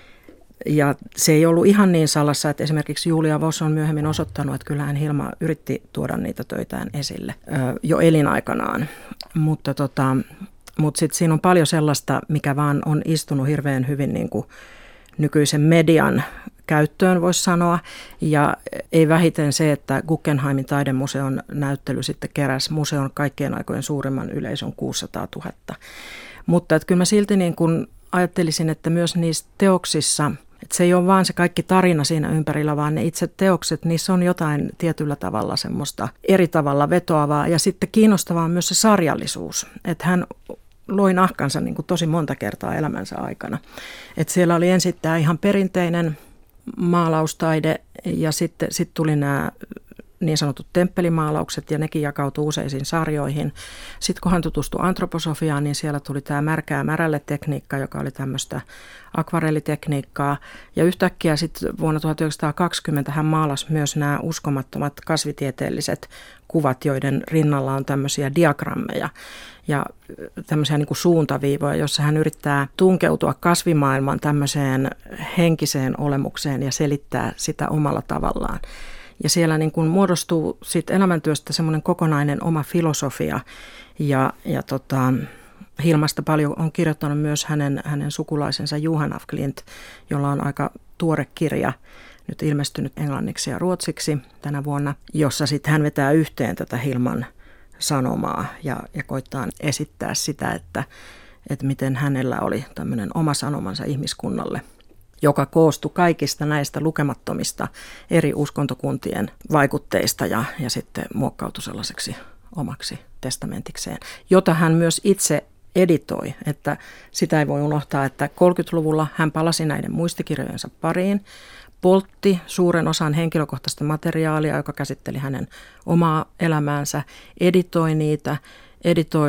ja se ei ollut ihan niin salassa, että esimerkiksi Julia Voss on myöhemmin osoittanut, että kyllähän Hilma yritti tuoda niitä töitään esille jo elinaikanaan. Mutta, tota, mutta sitten siinä on paljon sellaista, mikä vaan on istunut hirveän hyvin niin kuin nykyisen median käyttöön, voisi sanoa. Ja ei vähiten se, että Guggenheimin taidemuseon näyttely sitten keräsi museon kaikkien aikojen suurimman yleisön kuusisataatuhatta. Mutta että kyllä mä silti niin kuin ajattelisin, että myös niissä teoksissa, että se ei ole vaan se kaikki tarina siinä ympärillä, vaan ne itse teokset, niissä on jotain tietyllä tavalla semmoista eri tavalla vetoavaa. Ja sitten kiinnostavaa on myös se sarjallisuus, että hän loi nahkansa niin kuin tosi monta kertaa elämänsä aikana. Että siellä oli ensin tämä ihan perinteinen maalaustaide ja sitten sit tuli nämä niin sanotut temppelimaalaukset, ja nekin jakautuu useisiin sarjoihin. Sitten kun hän tutustui antroposofiaan, niin siellä tuli tämä märkää märälle tekniikka, joka oli tämmöistä akvarellitekniikkaa. Ja yhtäkkiä sitten vuonna tuhatyhdeksänsataakaksikymmentä hän maalasi myös nämä uskomattomat kasvitieteelliset kuvat, joiden rinnalla on tämmöisiä diagrammeja ja tämmöisiä niin kuin suuntaviivoja, jossa hän yrittää tunkeutua kasvimaailman tämmöiseen henkiseen olemukseen ja selittää sitä omalla tavallaan. Ja siellä niin kuin muodostuu siitä elämäntyöstä semmoinen kokonainen oma filosofia, ja, ja tota, Hilmasta paljon on kirjoittanut myös hänen, hänen sukulaisensa Johan af Klint, jolla on aika tuore kirja, nyt ilmestynyt englanniksi ja ruotsiksi tänä vuonna, jossa sitten hän vetää yhteen tätä Hilman sanomaa ja, ja koittaa esittää sitä, että, että miten hänellä oli tämmöinen oma sanomansa ihmiskunnalle, joka koostui kaikista näistä lukemattomista eri uskontokuntien vaikutteista ja, ja sitten muokkautui sellaiseksi omaksi testamenttikseen, jota hän myös itse editoi. Että sitä ei voi unohtaa, että kolmekymmentäluvulla hän palasi näiden muistikirjojensa pariin, poltti suuren osan henkilökohtaista materiaalia, joka käsitteli hänen omaa elämäänsä, editoi niitä, editoi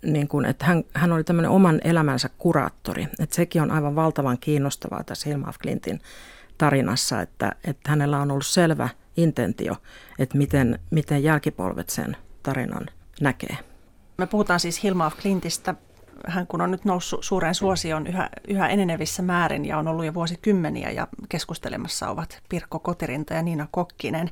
niin kuin, että hän, hän oli tämmöinen oman elämänsä kuraattori. Että sekin on aivan valtavan kiinnostavaa tässä Hilma af Klintin tarinassa, että, että hänellä on ollut selvä intentio, että miten, miten jälkipolvet sen tarinan näkee. Me puhutaan siis Hilma af Klintistä. Hän kun on nyt noussut suureen suosioon yhä, yhä enenevissä määrin ja on ollut jo vuosikymmeniä ja keskustelemassa ovat Pirkko Kotirinta ja Niina Kokkinen.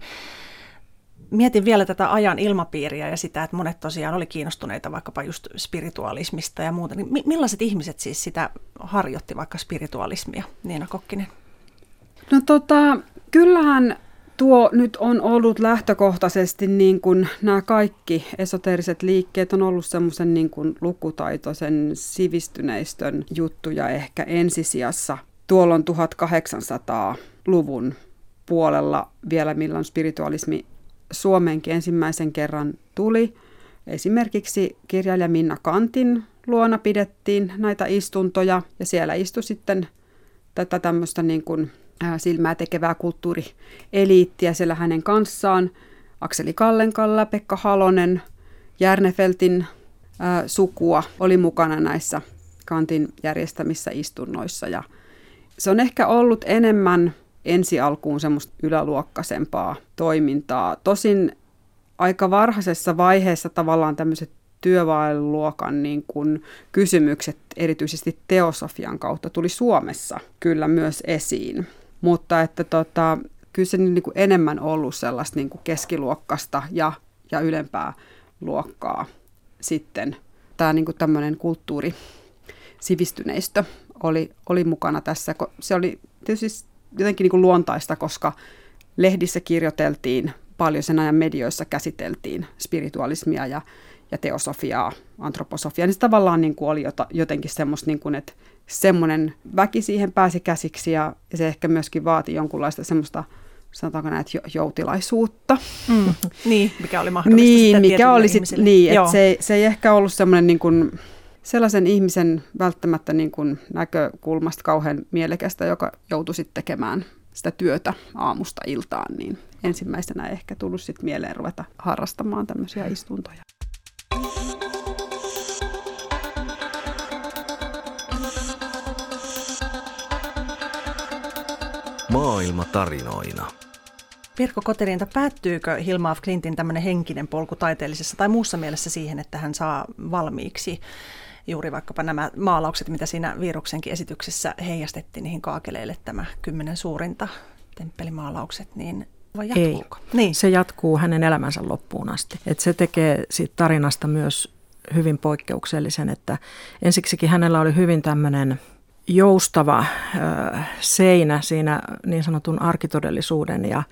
Mietin vielä tätä ajan ilmapiiriä ja sitä, että monet tosiaan oli kiinnostuneita vaikkapa just spiritualismista ja muuta. Niin millaiset ihmiset siis sitä harjoitti vaikka spiritualismia, Niina Kokkinen? No tota, kyllähän tuo nyt on ollut lähtökohtaisesti niin kuin nämä kaikki esoteeriset liikkeet on ollut semmoisen niin kuin lukutaitoisen sivistyneistön juttuja ehkä ensisijassa. Tuolla on tuhatkahdeksansataaluvun puolella vielä, milloin spiritualismi Suomeenkin ensimmäisen kerran tuli. Esimerkiksi kirjailija Minna Canthin luona pidettiin näitä istuntoja ja siellä istui sitten tätä tämmöistä niin kuin silmää tekevää kulttuurieliittiä siellä hänen kanssaan. Akseli Kallenkalla, Pekka Halonen, Järnefeltin ää, sukua oli mukana näissä Canthin järjestämissä istunnoissa. Ja se on ehkä ollut enemmän ensi alkuun semmoista yläluokkaisempaa toimintaa. Tosin aika varhaisessa vaiheessa tavallaan tämmöiset työväenluokan niin kuin kysymykset, erityisesti teosofian kautta, tuli Suomessa kyllä myös esiin. Mutta että tota, kyllä se niin kuin enemmän ollut sellaista niin kuin keskiluokkasta ja, ja ylempää luokkaa sitten. Tämä niin kuin tämmöinen kulttuurisivistyneistö oli, oli mukana tässä. Se oli tietysti jotenkin niin kuin luontaista, koska lehdissä kirjoiteltiin paljon, sen ajan medioissa käsiteltiin spiritualismia ja, ja teosofiaa, antroposofiaa. Niin se tavallaan niin kuin oli jotenkin semmoista, niin kuin, että semmoinen väki siihen pääsi käsiksi ja se ehkä myöskin vaati jonkunlaista semmoista, sanotaanko näitä joutilaisuutta. Mm, niin, mikä oli mahdollista niin, sitä mikä oli sit, niin, että se, se ei ehkä ollut semmoinen niin kuin sellaisen ihmisen välttämättä niin kuin näkökulmasta kauhean mielekästä, joka joutui sitten tekemään sitä työtä aamusta iltaan, niin ensimmäisenä ehkä tullut sitten mieleen ruveta harrastamaan tämmöisiä istuntoja. Maailma tarinoina. Pirkko Kotirinta, päättyykö Hilma af Klintin tämmöinen henkinen polku taiteellisessa tai muussa mielessä siihen, että hän saa valmiiksi juuri vaikkapa nämä maalaukset, mitä siinä Viruksenkin esityksessä heijastettiin niihin kaakeleille, tämä kymmenen suurinta temppelimaalaukset, niin vai jatkuuko? Ei, niin. Se jatkuu hänen elämänsä loppuun asti. Et se tekee siitä tarinasta myös hyvin poikkeuksellisen, että ensiksikin hänellä oli hyvin tämmöinen joustava ö, seinä siinä niin sanotun arkitodellisuuden ja,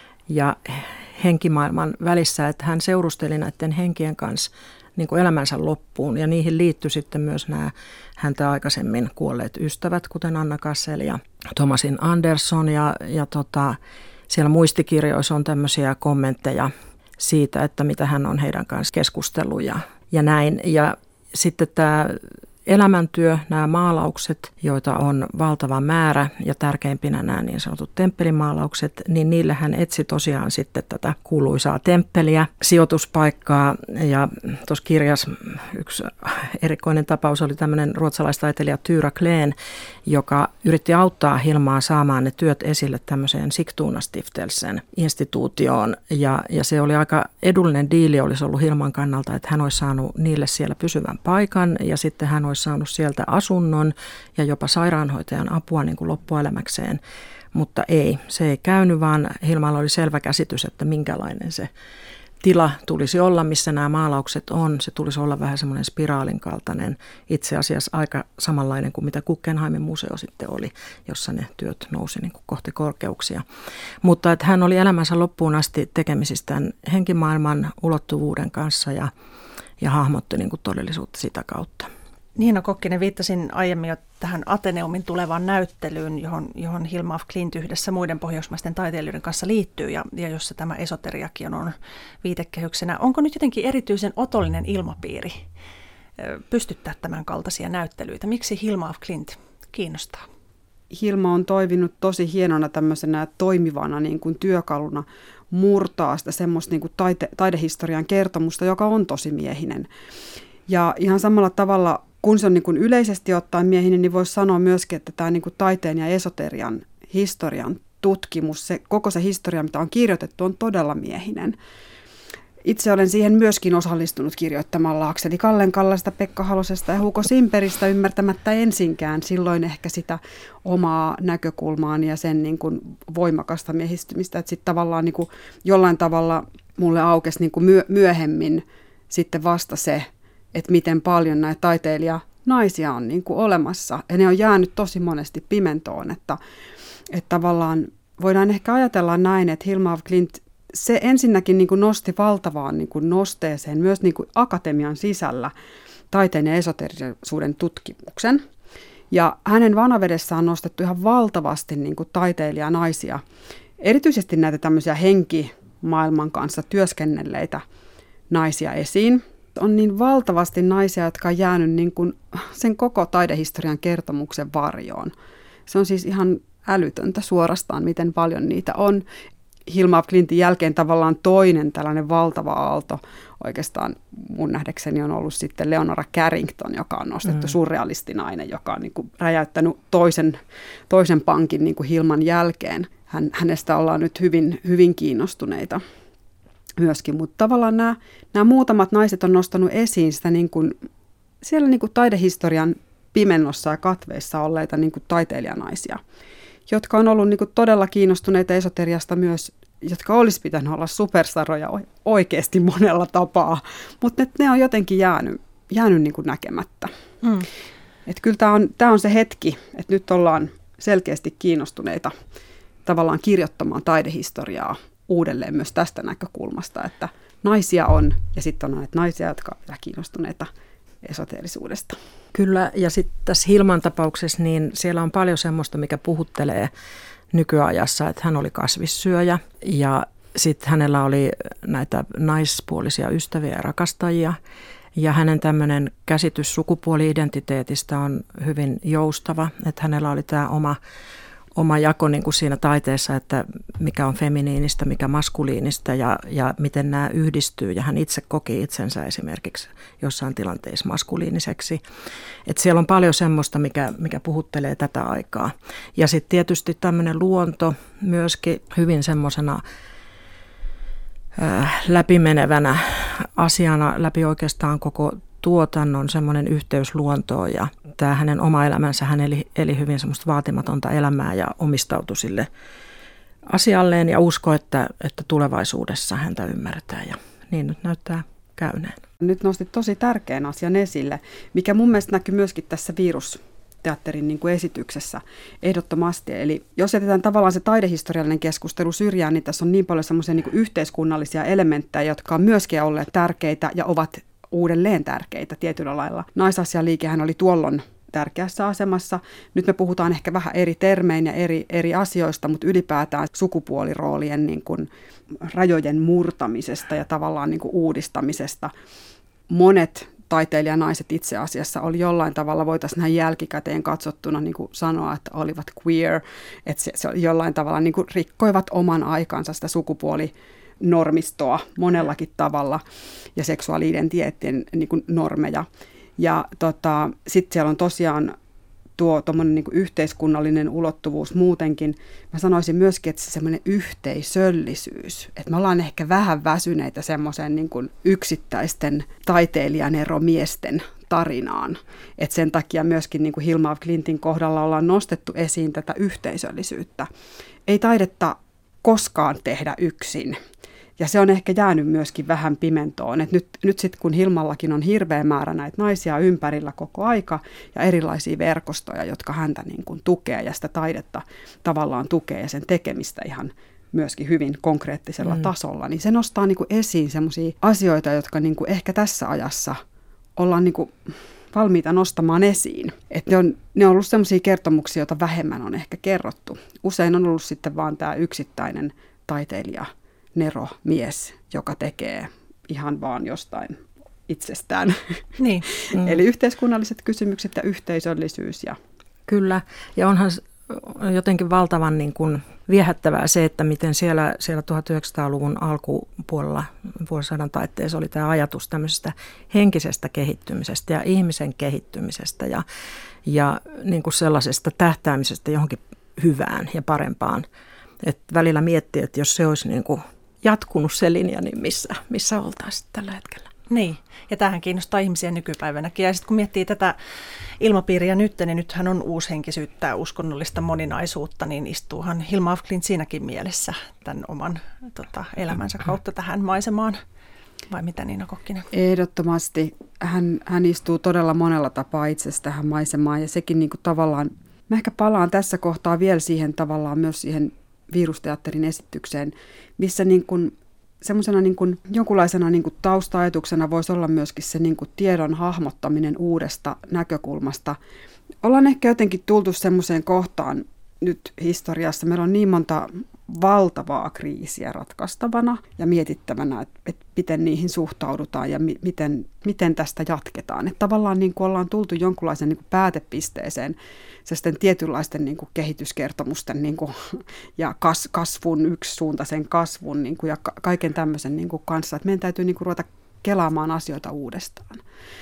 ja henkimaailman välissä, että hän seurusteli näiden henkien kanssa niin kuin elämänsä loppuun ja niihin liittyi sitten myös nämä häntä aikaisemmin kuolleet ystävät, kuten Anna Kassel ja Thomasin Andersson ja, ja tota, siellä muistikirjoissa on tämmöisiä kommentteja siitä, että mitä hän on heidän kanssa keskustellut ja, ja näin ja sitten tämä elämäntyö, nämä maalaukset, joita on valtava määrä ja tärkeimpinä nämä niin sanotut temppelimaalaukset, niin niille hän etsi tosiaan sitten tätä kuuluisaa temppeliä, sijoituspaikkaa ja tuossa kirjassa yksi erikoinen tapaus oli tämmöinen ruotsalaistaiteilija Tyra Kleen, joka yritti auttaa Hilmaa saamaan ne työt esille tämmöiseen Sigtuna-stiftelsen instituutioon ja, ja se oli aika edullinen diili olisi ollut Hilman kannalta, että hän olisi saanut niille siellä pysyvän paikan ja sitten hän olisi saanut sieltä asunnon ja jopa sairaanhoitajan apua niin kuin loppuelämäkseen, mutta ei, se ei käynyt, vaan Hilmalla oli selvä käsitys, että minkälainen se tila tulisi olla, missä nämä maalaukset on. Se tulisi olla vähän semmoinen spiraalin kaltainen, itse asiassa aika samanlainen kuin mitä Guggenheimin museo sitten oli, jossa ne työt nousi niin kuin kohti korkeuksia. Mutta että hän oli elämänsä loppuun asti tekemisissä tämän henkimaailman ulottuvuuden kanssa ja, ja hahmotti niin kuin todellisuutta sitä kautta. Niina Kokkinen, viittasin aiemmin jo tähän Ateneumin tulevaan näyttelyyn, johon, johon Hilma af Klint yhdessä muiden pohjoismaisten taiteilijoiden kanssa liittyy ja, ja jossa tämä esoteriakin on viitekehyksenä. Onko nyt jotenkin erityisen otollinen ilmapiiri pystyttää tämän kaltaisia näyttelyitä? Miksi Hilma af Klint kiinnostaa? Hilma on toiminut tosi hienona tämmöisenä toimivana niin kuin työkaluna murtaa sitä semmoista niin kuin taite, taidehistorian kertomusta, joka on tosi miehinen. Ja ihan samalla tavalla, kun se on niin kuin yleisesti ottaen miehinen, niin voisi sanoa myöskin, että tämä niin kuin taiteen ja esoterian historian tutkimus, se, koko se historia, mitä on kirjoitettu, on todella miehinen. Itse olen siihen myöskin osallistunut kirjoittamalla Akseli Kallenkallasta, Pekka Halosesta ja Hugo Simperistä ymmärtämättä ensinkään silloin ehkä sitä omaa näkökulmaan ja sen niin kuin voimakasta miehistymistä. Että sitten tavallaan niin kuin jollain tavalla mulle aukesi niin kuin myöhemmin sitten vasta se, että miten paljon näitä taiteilijanaisia on niin kuin olemassa. Ja ne on jäänyt tosi monesti pimentoon, että, että tavallaan voidaan ehkä ajatella näin, että Hilma af Klint, se ensinnäkin niin kuin nosti valtavaan niin kuin nosteeseen myös niin kuin akatemian sisällä taiteen ja esoterisuuden tutkimuksen. Ja hänen vanavedessään on nostettu ihan valtavasti niin kuin taiteilijanaisia, erityisesti näitä tämmöisiä henkimaailman kanssa työskennelleitä naisia esiin. On niin valtavasti naisia, jotka on jäänyt niin kuin sen koko taidehistorian kertomuksen varjoon. Se on siis ihan älytöntä suorastaan, miten paljon niitä on. Hilma af Klintin jälkeen tavallaan toinen tällainen valtava aalto oikeastaan mun nähdäkseni on ollut sitten Leonora Carrington, joka on nostettu mm. surrealistinainen, joka on niin kuin räjäyttänyt toisen, toisen pankin niin kuin Hilman jälkeen. Hän, hänestä ollaan nyt hyvin, hyvin kiinnostuneita myöskin, mutta tavallaan nämä, nämä muutamat naiset on nostanut esiin sitä niin kuin, siellä niin kuin taidehistorian pimennossa ja katveissa olleita niin kuin taiteilijanaisia, jotka on ollut niin kuin todella kiinnostuneita esoteriasta myös, jotka olisi pitänyt olla superstaroja oikeasti monella tapaa, mutta ne, ne on jotenkin jäänyt, jäänyt niin kuin näkemättä. Mm. Että kyllä tämä on, tämä on se hetki, että nyt ollaan selkeästi kiinnostuneita tavallaan kirjoittamaan taidehistoriaa uudelleen myös tästä näkökulmasta, että naisia on ja sitten on näitä naisia, jotka ovat kiinnostuneita esoteerisuudesta. Kyllä, ja sitten tässä Hilman tapauksessa, niin siellä on paljon semmoista, mikä puhuttelee nykyajassa, että hän oli kasvissyöjä ja sitten hänellä oli näitä naispuolisia ystäviä ja rakastajia. Ja hänen tämmöinen käsitys sukupuoli-identiteetistä on hyvin joustava, että hänellä oli tämä oma, oma jako niin kuin siinä taiteessa, että mikä on feminiinistä, mikä maskuliinista ja, ja miten nämä yhdistyy. Ja hän itse koki itsensä esimerkiksi jossain tilanteissa maskuliiniseksi. Että siellä on paljon semmoista, mikä, mikä puhuttelee tätä aikaa. Ja sitten tietysti tämmöinen luonto myöskin hyvin semmoisena äh, läpimenevänä asiana läpi oikeastaan koko tuotannon semmoinen yhteys luontoon ja tämä hänen oma elämänsä, hän eli, eli hyvin semmoista vaatimatonta elämää ja omistautui sille asialleen ja usko, että, että tulevaisuudessa häntä ymmärretään ja niin nyt näyttää käyneen. Nyt nostit tosi tärkeän asian esille, mikä mun mielestä näkyy myöskin tässä virusteatterin niin kuin esityksessä ehdottomasti. Eli jos jätetään tavallaan se taidehistoriallinen keskustelu syrjään, niin tässä on niin paljon semmoisia niin kuin yhteiskunnallisia elementtejä, jotka on myöskin olleet tärkeitä ja ovat uudelleen tärkeitä tietyllä lailla. Naisasialiikehän oli tuolloin tärkeässä asemassa. Nyt me puhutaan ehkä vähän eri termein ja eri, eri asioista, mutta ylipäätään sukupuoliroolien niin kuin rajojen murtamisesta ja tavallaan niin kuin uudistamisesta. Monet taiteilijanaiset itse asiassa oli jollain tavalla, voitaisiin näin jälkikäteen katsottuna niin kuin sanoa, että olivat queer, että se, se jollain tavalla niin kuin rikkoivat oman aikansa sitä sukupuoli normistoa monellakin tavalla ja seksuaali-identiteettien niin kuin normeja. Ja tota, sitten siellä on tosiaan tuo tommoinen niin kuin yhteiskunnallinen ulottuvuus muutenkin. Mä sanoisin myöskin, että se semmoinen yhteisöllisyys, että me ollaan ehkä vähän väsyneitä semmoisen niin kuin yksittäisten taiteilijaneromiesten tarinaan. Että sen takia myöskin niin kuin Hilma af Klintin kohdalla ollaan nostettu esiin tätä yhteisöllisyyttä. Ei taidetta koskaan tehdä yksin. Ja se on ehkä jäänyt myöskin vähän pimentoon. Et nyt nyt sitten kun Hilmallakin on hirveä määrä näitä naisia ympärillä koko aika ja erilaisia verkostoja, jotka häntä niin kuin tukee ja sitä taidetta tavallaan tukee ja sen tekemistä ihan myöskin hyvin konkreettisella mm. tasolla, niin se nostaa niin kuin esiin sellaisia asioita, jotka niin kuin ehkä tässä ajassa ollaan niin kuin valmiita nostamaan esiin. Et ne, on, ne on ollut sellaisia kertomuksia, joita vähemmän on ehkä kerrottu. Usein on ollut sitten vaan tämä yksittäinen taiteilija, nero, mies, joka tekee ihan vaan jostain itsestään. Niin. Mm. Eli yhteiskunnalliset kysymykset ja yhteisöllisyys. Ja kyllä, ja onhan jotenkin valtavan niin kuin viehättävää se, että miten siellä, siellä tuhatyhdeksänsataaluvun alkupuolella vuosisadan taitteessa oli tämä ajatus tämmöisestä henkisestä kehittymisestä ja ihmisen kehittymisestä ja, ja niin kuin sellaisesta tähtäämisestä johonkin hyvään ja parempaan. Et välillä miettii, että jos se olisi niin kuin jatkunut se linja, niin missä, missä oltaisiin tällä hetkellä. Niin, ja tämähän kiinnostaa ihmisiä nykypäivänäkin. Ja sitten kun miettii tätä ilmapiiriä nyt, niin nythän on uushenkisyyttä ja uskonnollista moninaisuutta, niin istuuhan Hilma af Klint siinäkin mielessä tämän oman tota, elämänsä kautta tähän maisemaan. Vai mitä, Niina Kokkinen? Ehdottomasti. Hän, hän istuu todella monella tapaa itsestä tähän maisemaan, ja sekin niin kuin tavallaan, mä ehkä palaan tässä kohtaa vielä siihen tavallaan myös siihen Virusteatterin esitykseen, missä niin kuin semmoisena niin kuin jonkunlaisena niin kuin tausta-ajatuksena voisi olla myöskin se niin kuin tiedon hahmottaminen uudesta näkökulmasta. Ollaan ehkä jotenkin tultu semmoiseen kohtaan nyt historiassa. Meillä on niin monta valtavaa kriisiä ratkaistavana ja mietittävänä, että, että miten niihin suhtaudutaan ja mi, miten, miten tästä jatketaan. Että tavallaan niin kuin ollaan tultu jonkunlaisen niin kuin päätepisteeseen sitten tietynlaisten niin kuin kehityskertomusten niin kuin, ja kas, kasvun, yksisuuntaisen kasvun niin kuin, ja ka- kaiken tämmöisen niin kuin kanssa, että meidän täytyy niin kuin ruveta kelaamaan asioita uudestaan.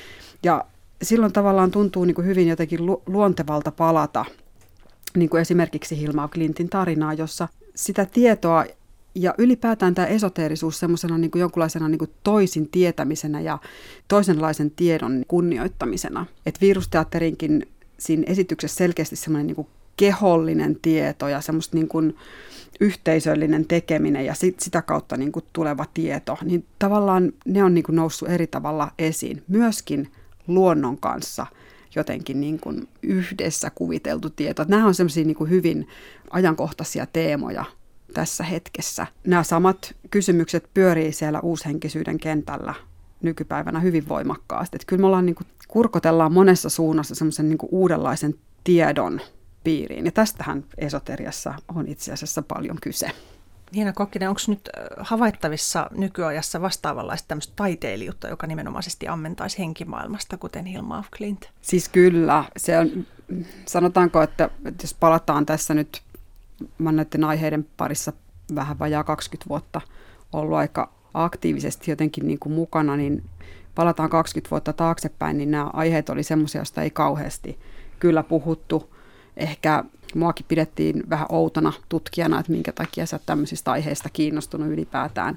Ja silloin tavallaan tuntuu niin kuin hyvin jotenkin lu- luontevalta palata niin kuin esimerkiksi Hilma af Klintin tarinaa, jossa sitä tietoa ja ylipäätään tämä esoteerisuus semmoisena niin kuin jonkunlaisena niin kuin toisin tietämisenä ja toisenlaisen tiedon kunnioittamisena. Että Virusteatterinkin siinä esityksessä selkeästi semmoinen niin kuin kehollinen tieto ja semmoista niin kuin yhteisöllinen tekeminen ja sit, sitä kautta niin kuin tuleva tieto, niin tavallaan ne on niin kuin noussut eri tavalla esiin. Myöskin luonnon kanssa jotenkin niin kuin yhdessä kuviteltu tieto. Nämä on semmoisia niin kuin hyvin ajankohtaisia teemoja tässä hetkessä. Nämä samat kysymykset pyörii siellä uushenkisyyden kentällä nykypäivänä hyvin voimakkaasti. Että kyllä me ollaan niin kuin, kurkotellaan monessa suunnassa semmoisen niin kuin uudenlaisen tiedon piiriin. Ja tästähän esoteriassa on itse asiassa paljon kyse. Niina Kokkinen, onko nyt havaittavissa nykyajassa vastaavanlaista tämmöistä taiteilijuutta, joka nimenomaisesti ammentaisi henkimaailmasta, kuten Hilma af Klint? Siis kyllä. Se on, sanotaanko, että jos palataan tässä nyt, mä oon näiden aiheiden parissa vähän vajaa kaksikymmentä vuotta ollut aika aktiivisesti jotenkin niin kuin mukana, niin palataan kaksikymmentä vuotta taaksepäin, niin nämä aiheet oli semmoisia, joista ei kauheasti kyllä puhuttu. Ehkä muakin pidettiin vähän outona tutkijana, että minkä takia sä oot tämmöisistä aiheista kiinnostunut ylipäätään.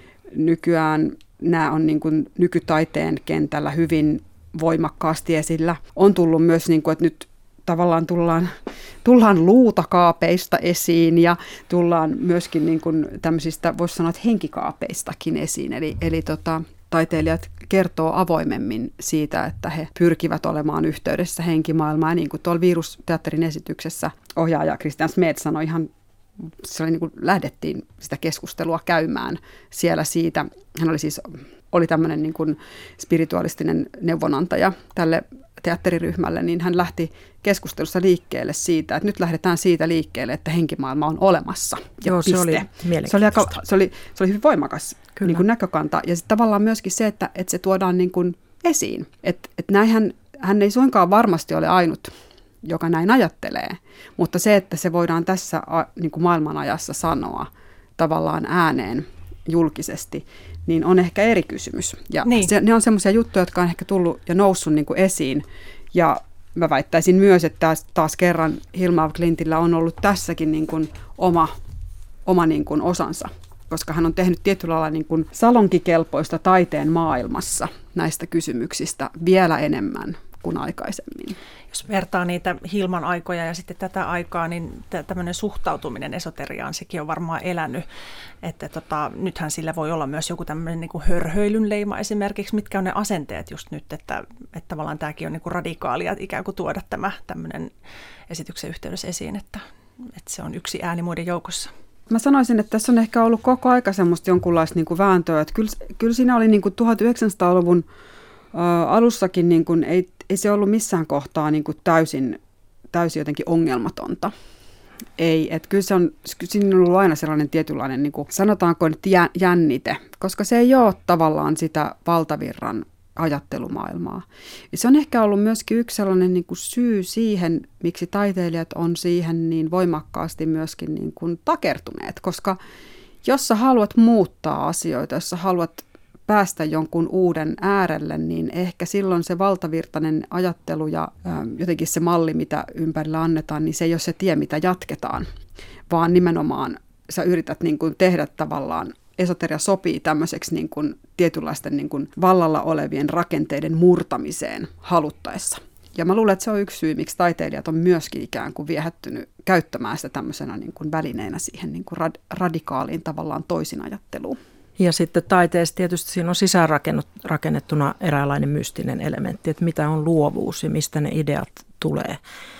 Nykyään nämä on niin kuin nykytaiteen kentällä hyvin voimakkaasti esillä. On tullut myös, niin kuin, että nyt tavallaan tullaan, tullaan luutakaapeista esiin ja tullaan myöskin niin kuin tämmöisistä, voisi sanoa, että henkikaapeistakin esiin. Eli, eli tota, taiteilijat kertoo avoimemmin siitä, että he pyrkivät olemaan yhteydessä henkimaailmaan. Niin kuin tuolla Virusteatterin esityksessä ohjaaja Christian Smed sanoi ihan, se oli niin kuin lähdettiin sitä keskustelua käymään siellä siitä. Hän oli siis oli tämmöinen niin kuin spiritualistinen neuvonantaja tälle teatteriryhmälle, niin hän lähti keskustelussa liikkeelle siitä, että nyt lähdetään siitä liikkeelle, että henkimaailma on olemassa. Ja Joo, piste. se oli se oli, aika, se oli, se oli hyvin voimakas niin kuin näkökanta. Ja sitten tavallaan myöskin se, että, että se tuodaan niin kuin esiin. Että et näinhän, hän ei suinkaan varmasti ole ainut, joka näin ajattelee, mutta se, että se voidaan tässä niin kuin maailmanajassa sanoa tavallaan ääneen julkisesti, niin on ehkä eri kysymys. Ja niin. se, ne on semmoisia juttuja, jotka on ehkä tullut ja noussut niin kuin esiin. Ja mä väittäisin myös, että taas, taas kerran Hilma af Klintillä on ollut tässäkin niin kuin oma, oma niin kuin osansa, koska hän on tehnyt tietyllä lailla niin kuin salonkikelpoista taiteen maailmassa näistä kysymyksistä vielä enemmän kuin aikaisemmin. Jos vertaa niitä Hilman aikoja ja sitten tätä aikaa, niin tämmöinen suhtautuminen esoteriaan, sekin on varmaan elänyt. Että tota, nythän sillä voi olla myös joku tämmöinen niin kuin hörhöilyn leima esimerkiksi. Mitkä on ne asenteet just nyt, että, että tavallaan tämäkin on niin kuin radikaalia, ikään kuin tuoda tämä tämmöinen esityksen yhteydessä esiin, että, että se on yksi ääni muiden joukossa. Mä sanoisin, että tässä on ehkä ollut koko aika semmoista jonkunlaista niin kuin vääntöä. Että kyllä, kyllä siinä oli niin kuin tuhatyhdeksänsataaluvun ä, alussakin, niin kuin, ei, ei se ollut missään kohtaa niin kuin täysin, täysin jotenkin ongelmatonta. Ei, että kyllä se on, siinä on ollut aina sellainen tietynlainen, niin kuin, sanotaanko nyt jännite, koska se ei ole tavallaan sitä valtavirran ajattelumaailmaa. Ja se on ehkä ollut myöskin yksi sellainen niin kuin syy siihen, miksi taiteilijat on siihen niin voimakkaasti myöskin niin kuin takertuneet, koska jos sä haluat muuttaa asioita, jos sä haluat päästä jonkun uuden äärelle, niin ehkä silloin se valtavirtainen ajattelu ja ä, jotenkin se malli, mitä ympärillä annetaan, niin se ei ole se tie, mitä jatketaan, vaan nimenomaan sä yrität niin kuin tehdä tavallaan, esoteria sopii tämmöiseksi niin kuin tietynlaisten niin kuin vallalla olevien rakenteiden murtamiseen haluttaessa. Ja mä luulen, että se on yksi syy, miksi taiteilijat on myöskin ikään kuin viehättynyt käyttämään sitä tämmöisenä niin kuin välineenä siihen niin kuin rad- radikaaliin tavallaan toisinajatteluun. Ja sitten taiteessa tietysti siinä on sisäänrakennettuna eräänlainen mystinen elementti, että mitä on luovuus ja mistä ne ideat tulee.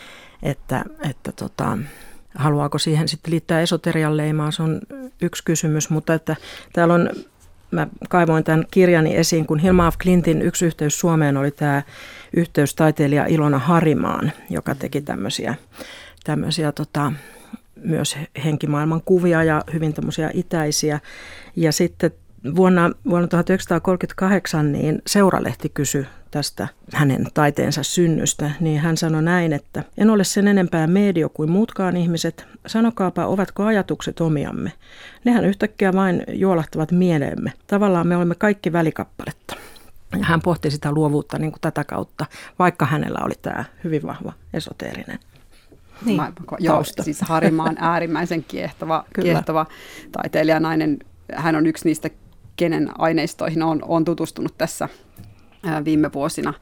Että, että tota, haluaako siihen sitten liittää esoterian leimaa, se on yksi kysymys, mutta että täällä on, mä kaivoin tämän kirjani esiin, kun Hilma af Klintin yksi yhteys Suomeen oli tämä yhteys taiteilija Ilona Harimaan, joka teki tämmöisiä, tämmöisiä tota, myös henkimaailman kuvia ja hyvin tämmöisiä itäisiä. Ja sitten vuonna, vuonna tuhatyhdeksänsataakolmekymmentäkahdeksan niin Seuralehti kysyi tästä hänen taiteensa synnystä, niin hän sanoi näin, että en ole sen enempää medio kuin muutkaan ihmiset. Sanokaapa, ovatko ajatukset omiamme? Nehän yhtäkkiä vain juolahtavat mieleemme. Tavallaan me olemme kaikki välikappaletta. Ja hän pohti sitä luovuutta niin kuin tätä kautta, vaikka hänellä oli tämä hyvin vahva esoteerinen. Niin. Mä, joo, siis Harimaa on äärimmäisen kiehtova, kiehtova taiteilijanainen. Hän on yksi niistä, kenen aineistoihin on, on tutustunut tässä ää, viime vuosina.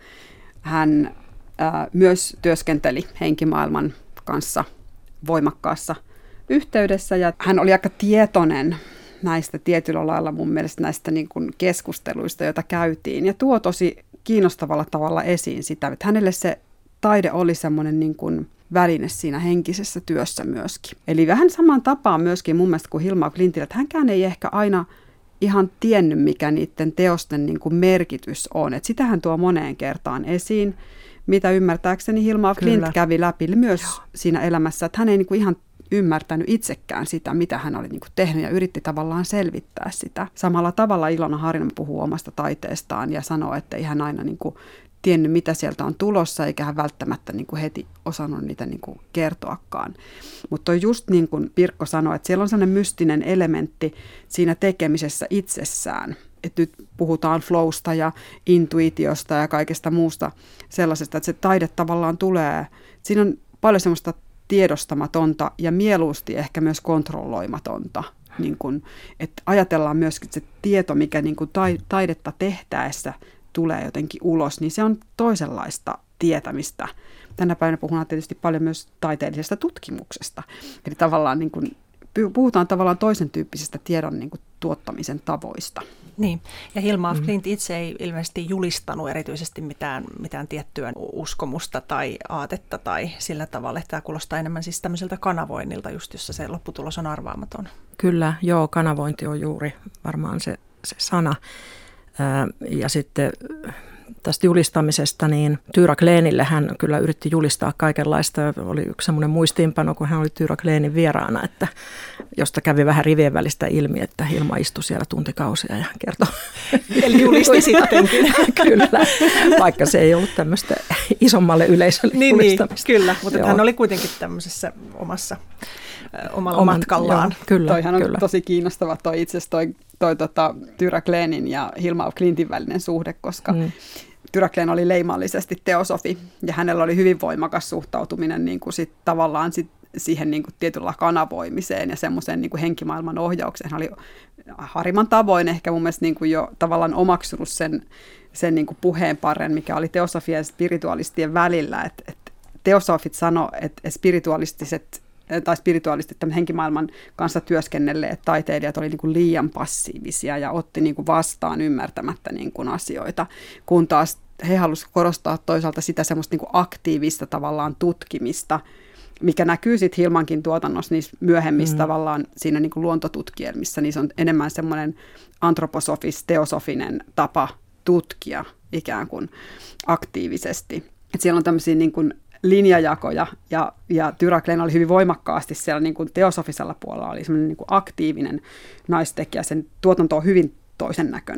Hän ää, myös työskenteli henkimaailman kanssa voimakkaassa yhteydessä ja hän oli aika tietoinen näistä tietyllä lailla mun mielestä näistä niin kuin keskusteluista, joita käytiin ja tuo tosi kiinnostavalla tavalla esiin sitä, että hänelle se taide oli semmoinen niin kuin väline siinä henkisessä työssä myöskin. Eli vähän samaan tapaan myöskin mun mielestä kuin Hilma af Klintillä, että hänkään ei ehkä aina ihan tiennyt, mikä niiden teosten niin kuin merkitys on. Et sitähän tuo moneen kertaan esiin, mitä ymmärtääkseni Hilma af Klint kävi läpi myös Joo. siinä elämässä, että hän ei niin kuin ihan ymmärtänyt itsekään sitä, mitä hän oli niin kuin tehnyt ja yritti tavallaan selvittää sitä. Samalla tavalla Ilona Harima puhuu omasta taiteestaan ja sanoo, että ei hän aina niin kuin tiennyt, mitä sieltä on tulossa, eikä hän välttämättä niin kuin heti osannut niitä niin kuin kertoakaan. Mutta just niin kuin Pirkko sanoi, että siellä on sellainen mystinen elementti siinä tekemisessä itsessään. Että nyt puhutaan flowsta ja intuitiosta ja kaikesta muusta sellaisesta, että se taide tavallaan tulee. Siinä on paljon semmoista tiedostamatonta ja mieluusti ehkä myös kontrolloimatonta. Niin kun, että ajatellaan myöskin se tieto, mikä niin kun taidetta tehtäessä tulee jotenkin ulos, niin se on toisenlaista tietämistä. Tänä päivänä puhutaan tietysti paljon myös taiteellisesta tutkimuksesta. Eli tavallaan niin kun, puhutaan tavallaan toisen tyyppisestä tiedon niin kun, tuottamisen tavoista. Niin, ja Hilma af Klint itse ei ilmeisesti julistanut erityisesti mitään, mitään tiettyä uskomusta tai aatetta tai sillä tavalla, että tämä kuulostaa enemmän siis tämmöiseltä kanavoinnilta, just jossa se lopputulos on arvaamaton. Kyllä, joo, kanavointi on juuri varmaan se, se sana. Ää, ja sitten tästä julistamisesta, niin Tyra Kleenille hän kyllä yritti julistaa kaikenlaista. Oli yksi semmoinen muistiinpano, kun hän oli Tyra Kleenin vieraana, että josta kävi vähän rivien välistä ilmi, että Hilma istui siellä tuntikausia ja kertoi. Eli julisti sittenkin. Kyllä, vaikka se ei ollut tämmöistä isommalle yleisölle niin, julistamista. Niin, kyllä, mutta hän oli kuitenkin tämmöisessä omassa omalla Oman, matkallaan. Joo, kyllä, Toihan on kyllä. tosi kiinnostava toi itse asiassa toi, toi tota, Tyra Kleenin ja Hilma af Klintin välinen suhde, koska mm. Tyra Kleen oli leimallisesti teosofi ja hänellä oli hyvin voimakas suhtautuminen niin kuin sit, tavallaan sit, siihen niin kuin tietyllä kanavoimiseen ja semmoiseen niin kuin henkimaailman ohjaukseen. Hän oli Hariman tavoin ehkä mun mielestä niin kuin jo tavallaan omaksunut sen, sen niin kuin puheenparren, mikä oli teosofien ja spiritualistien välillä. Et, et teosofit sanoi, että spiritualistiset tai spirituaalistit tämän henkimaailman kanssa työskennelleet taiteilijat oli niin kuin liian passiivisia ja otti niin kuin vastaan ymmärtämättä niin kuin asioita, kun taas he halusivat korostaa toisaalta sitä semmoista niin kuin aktiivista tavallaan tutkimista, mikä näkyy sitten Hilmankin tuotannossa niissä myöhemmissä mm. tavallaan siinä niin kuin luontotutkielmissa, niin se on enemmän semmoinen antroposofis, teosofinen tapa tutkia ikään kuin aktiivisesti. Et siellä on tämmöisiä niin kuin linjajakoja, ja, ja Tyra Kleen oli hyvin voimakkaasti siellä niin kuin teosofisella puolella, oli semmoinen niin kuin aktiivinen naistekijä, sen tuotanto on hyvin toisen näköinen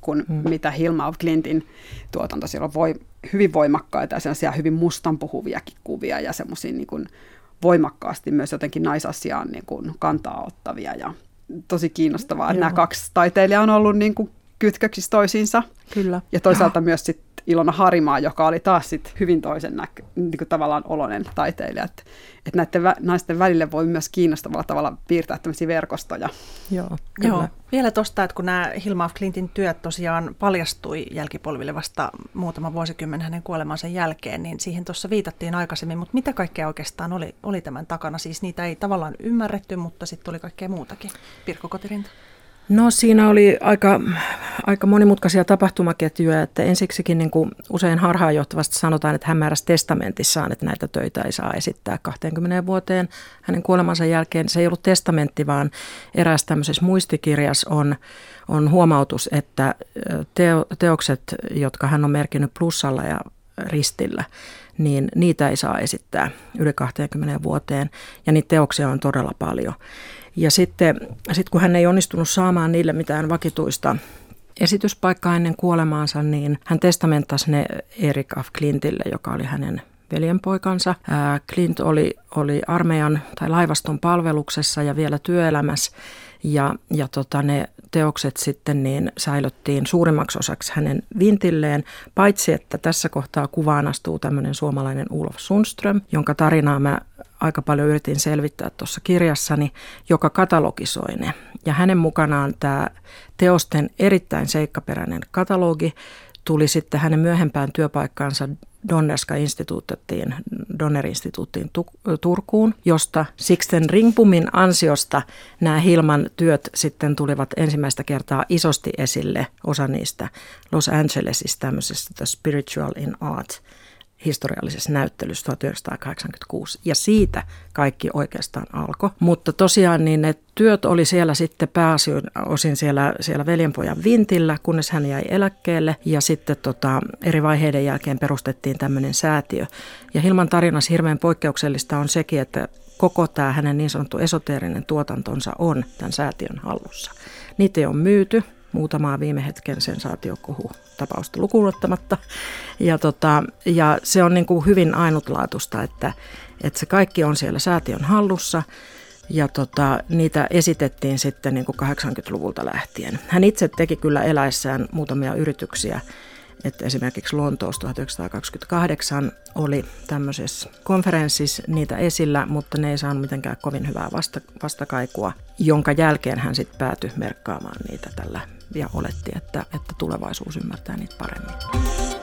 kuin mm. mitä Hilma af Klintin tuotanto. Siellä on voi, hyvin voimakkaita ja sellaisia hyvin mustanpuhuviakin kuvia ja semmoisia niin kuin voimakkaasti myös jotenkin naisasiaan niin kuin kantaa ottavia ja tosi kiinnostavaa, että nämä kaksi taiteilijaa on ollut niin kuin kytköksissä toisiinsa. Kyllä. Ja toisaalta Joo. myös sit Ilona Harimaa, joka oli taas sit hyvin toisen näkö, niin kuin tavallaan oloinen taiteilija. Että et näiden vä- naisten välille voi myös kiinnostavalla tavalla piirtää tämmöisiä verkostoja. Joo, kyllä. Joo. Vielä tuosta, että kun nämä Hilma af Klintin työt tosiaan paljastui jälkipolville vasta muutama vuosikymmen hänen kuolemansa jälkeen, niin siihen tuossa viitattiin aikaisemmin, mutta mitä kaikkea oikeastaan oli, oli tämän takana? Siis niitä ei tavallaan ymmärretty, mutta sitten tuli kaikkea muutakin. Pirkko Kotirinta. No siinä oli aika, aika monimutkaisia tapahtumaketjuja, että ensiksikin niin kuin usein harhaanjohtavasti sanotaan, että hän määräsi testamentissaan, että näitä töitä ei saa esittää kaksikymmentä vuoteen hänen kuolemansa jälkeen. Se ei ollut testamentti, vaan eräässä tämmöisessä muistikirjassa on, on huomautus, että teo, teokset, jotka hän on merkinnyt plussalla ja ristillä, niin niitä ei saa esittää yli kaksikymmentä vuoteen ja niitä teoksia on todella paljon. Ja sitten sit kun hän ei onnistunut saamaan niille mitään vakituista esityspaikkaa ennen kuolemaansa, niin hän testamenttasi ne Erik af Klintille, joka oli hänen veljenpoikansa. Ää, Klint oli, oli armeijan tai laivaston palveluksessa ja vielä työelämässä ja, ja tota, ne teokset sitten niin säilöttiin suurimmaksi osaksi hänen vintilleen, paitsi että tässä kohtaa kuvaan astuu tämmöinen suomalainen Olof Sundström, jonka tarinaa mä aika paljon yritin selvittää tuossa kirjassani, joka katalogisoi ne. Ja hänen mukanaan tämä teosten erittäin seikkaperäinen katalogi tuli sitten hänen myöhempään työpaikkaansa Donnerska instituuttiin, Donner-instituuttiin Turkuun, josta Sixten Ringbomin ansiosta nämä Hilman työt sitten tulivat ensimmäistä kertaa isosti esille, osa niistä Los Angelesissa tämmöisessä The Spiritual in Art historiallisessa näyttelyssä tuhatyhdeksänsataakahdeksankymmentäkuusi. Ja siitä kaikki oikeastaan alkoi. Mutta tosiaan niin ne työt oli siellä sitten pääosin siellä, siellä veljenpojan vintillä, kunnes hän jäi eläkkeelle. Ja sitten tota, eri vaiheiden jälkeen perustettiin tämmöinen säätiö. Ja Hilman tarinassa hirveän poikkeuksellista on sekin, että koko tämä hänen niin sanottu esoteerinen tuotantonsa on tämän säätiön hallussa. Niitä ei ole myyty. Muutamaa viime hetken sensaatiokohu tapausta lukuun ottamatta. Ja, tota, ja se on niin kuin hyvin ainutlaatuista, että, että se kaikki on siellä säätiön hallussa ja tota, niitä esitettiin sitten niin kuin kahdeksankymmentäluvulta lähtien. Hän itse teki kyllä eläessään muutamia yrityksiä, että esimerkiksi Lontoossa tuhatyhdeksänsataakaksikymmentäkahdeksan oli tämmöisessä konferenssissa niitä esillä, mutta ne ei saanut mitenkään kovin hyvää vasta, vastakaikua, jonka jälkeen hän sitten päätyi merkkaamaan niitä tällä ja oletti, että, että tulevaisuus ymmärtää niitä paremmin.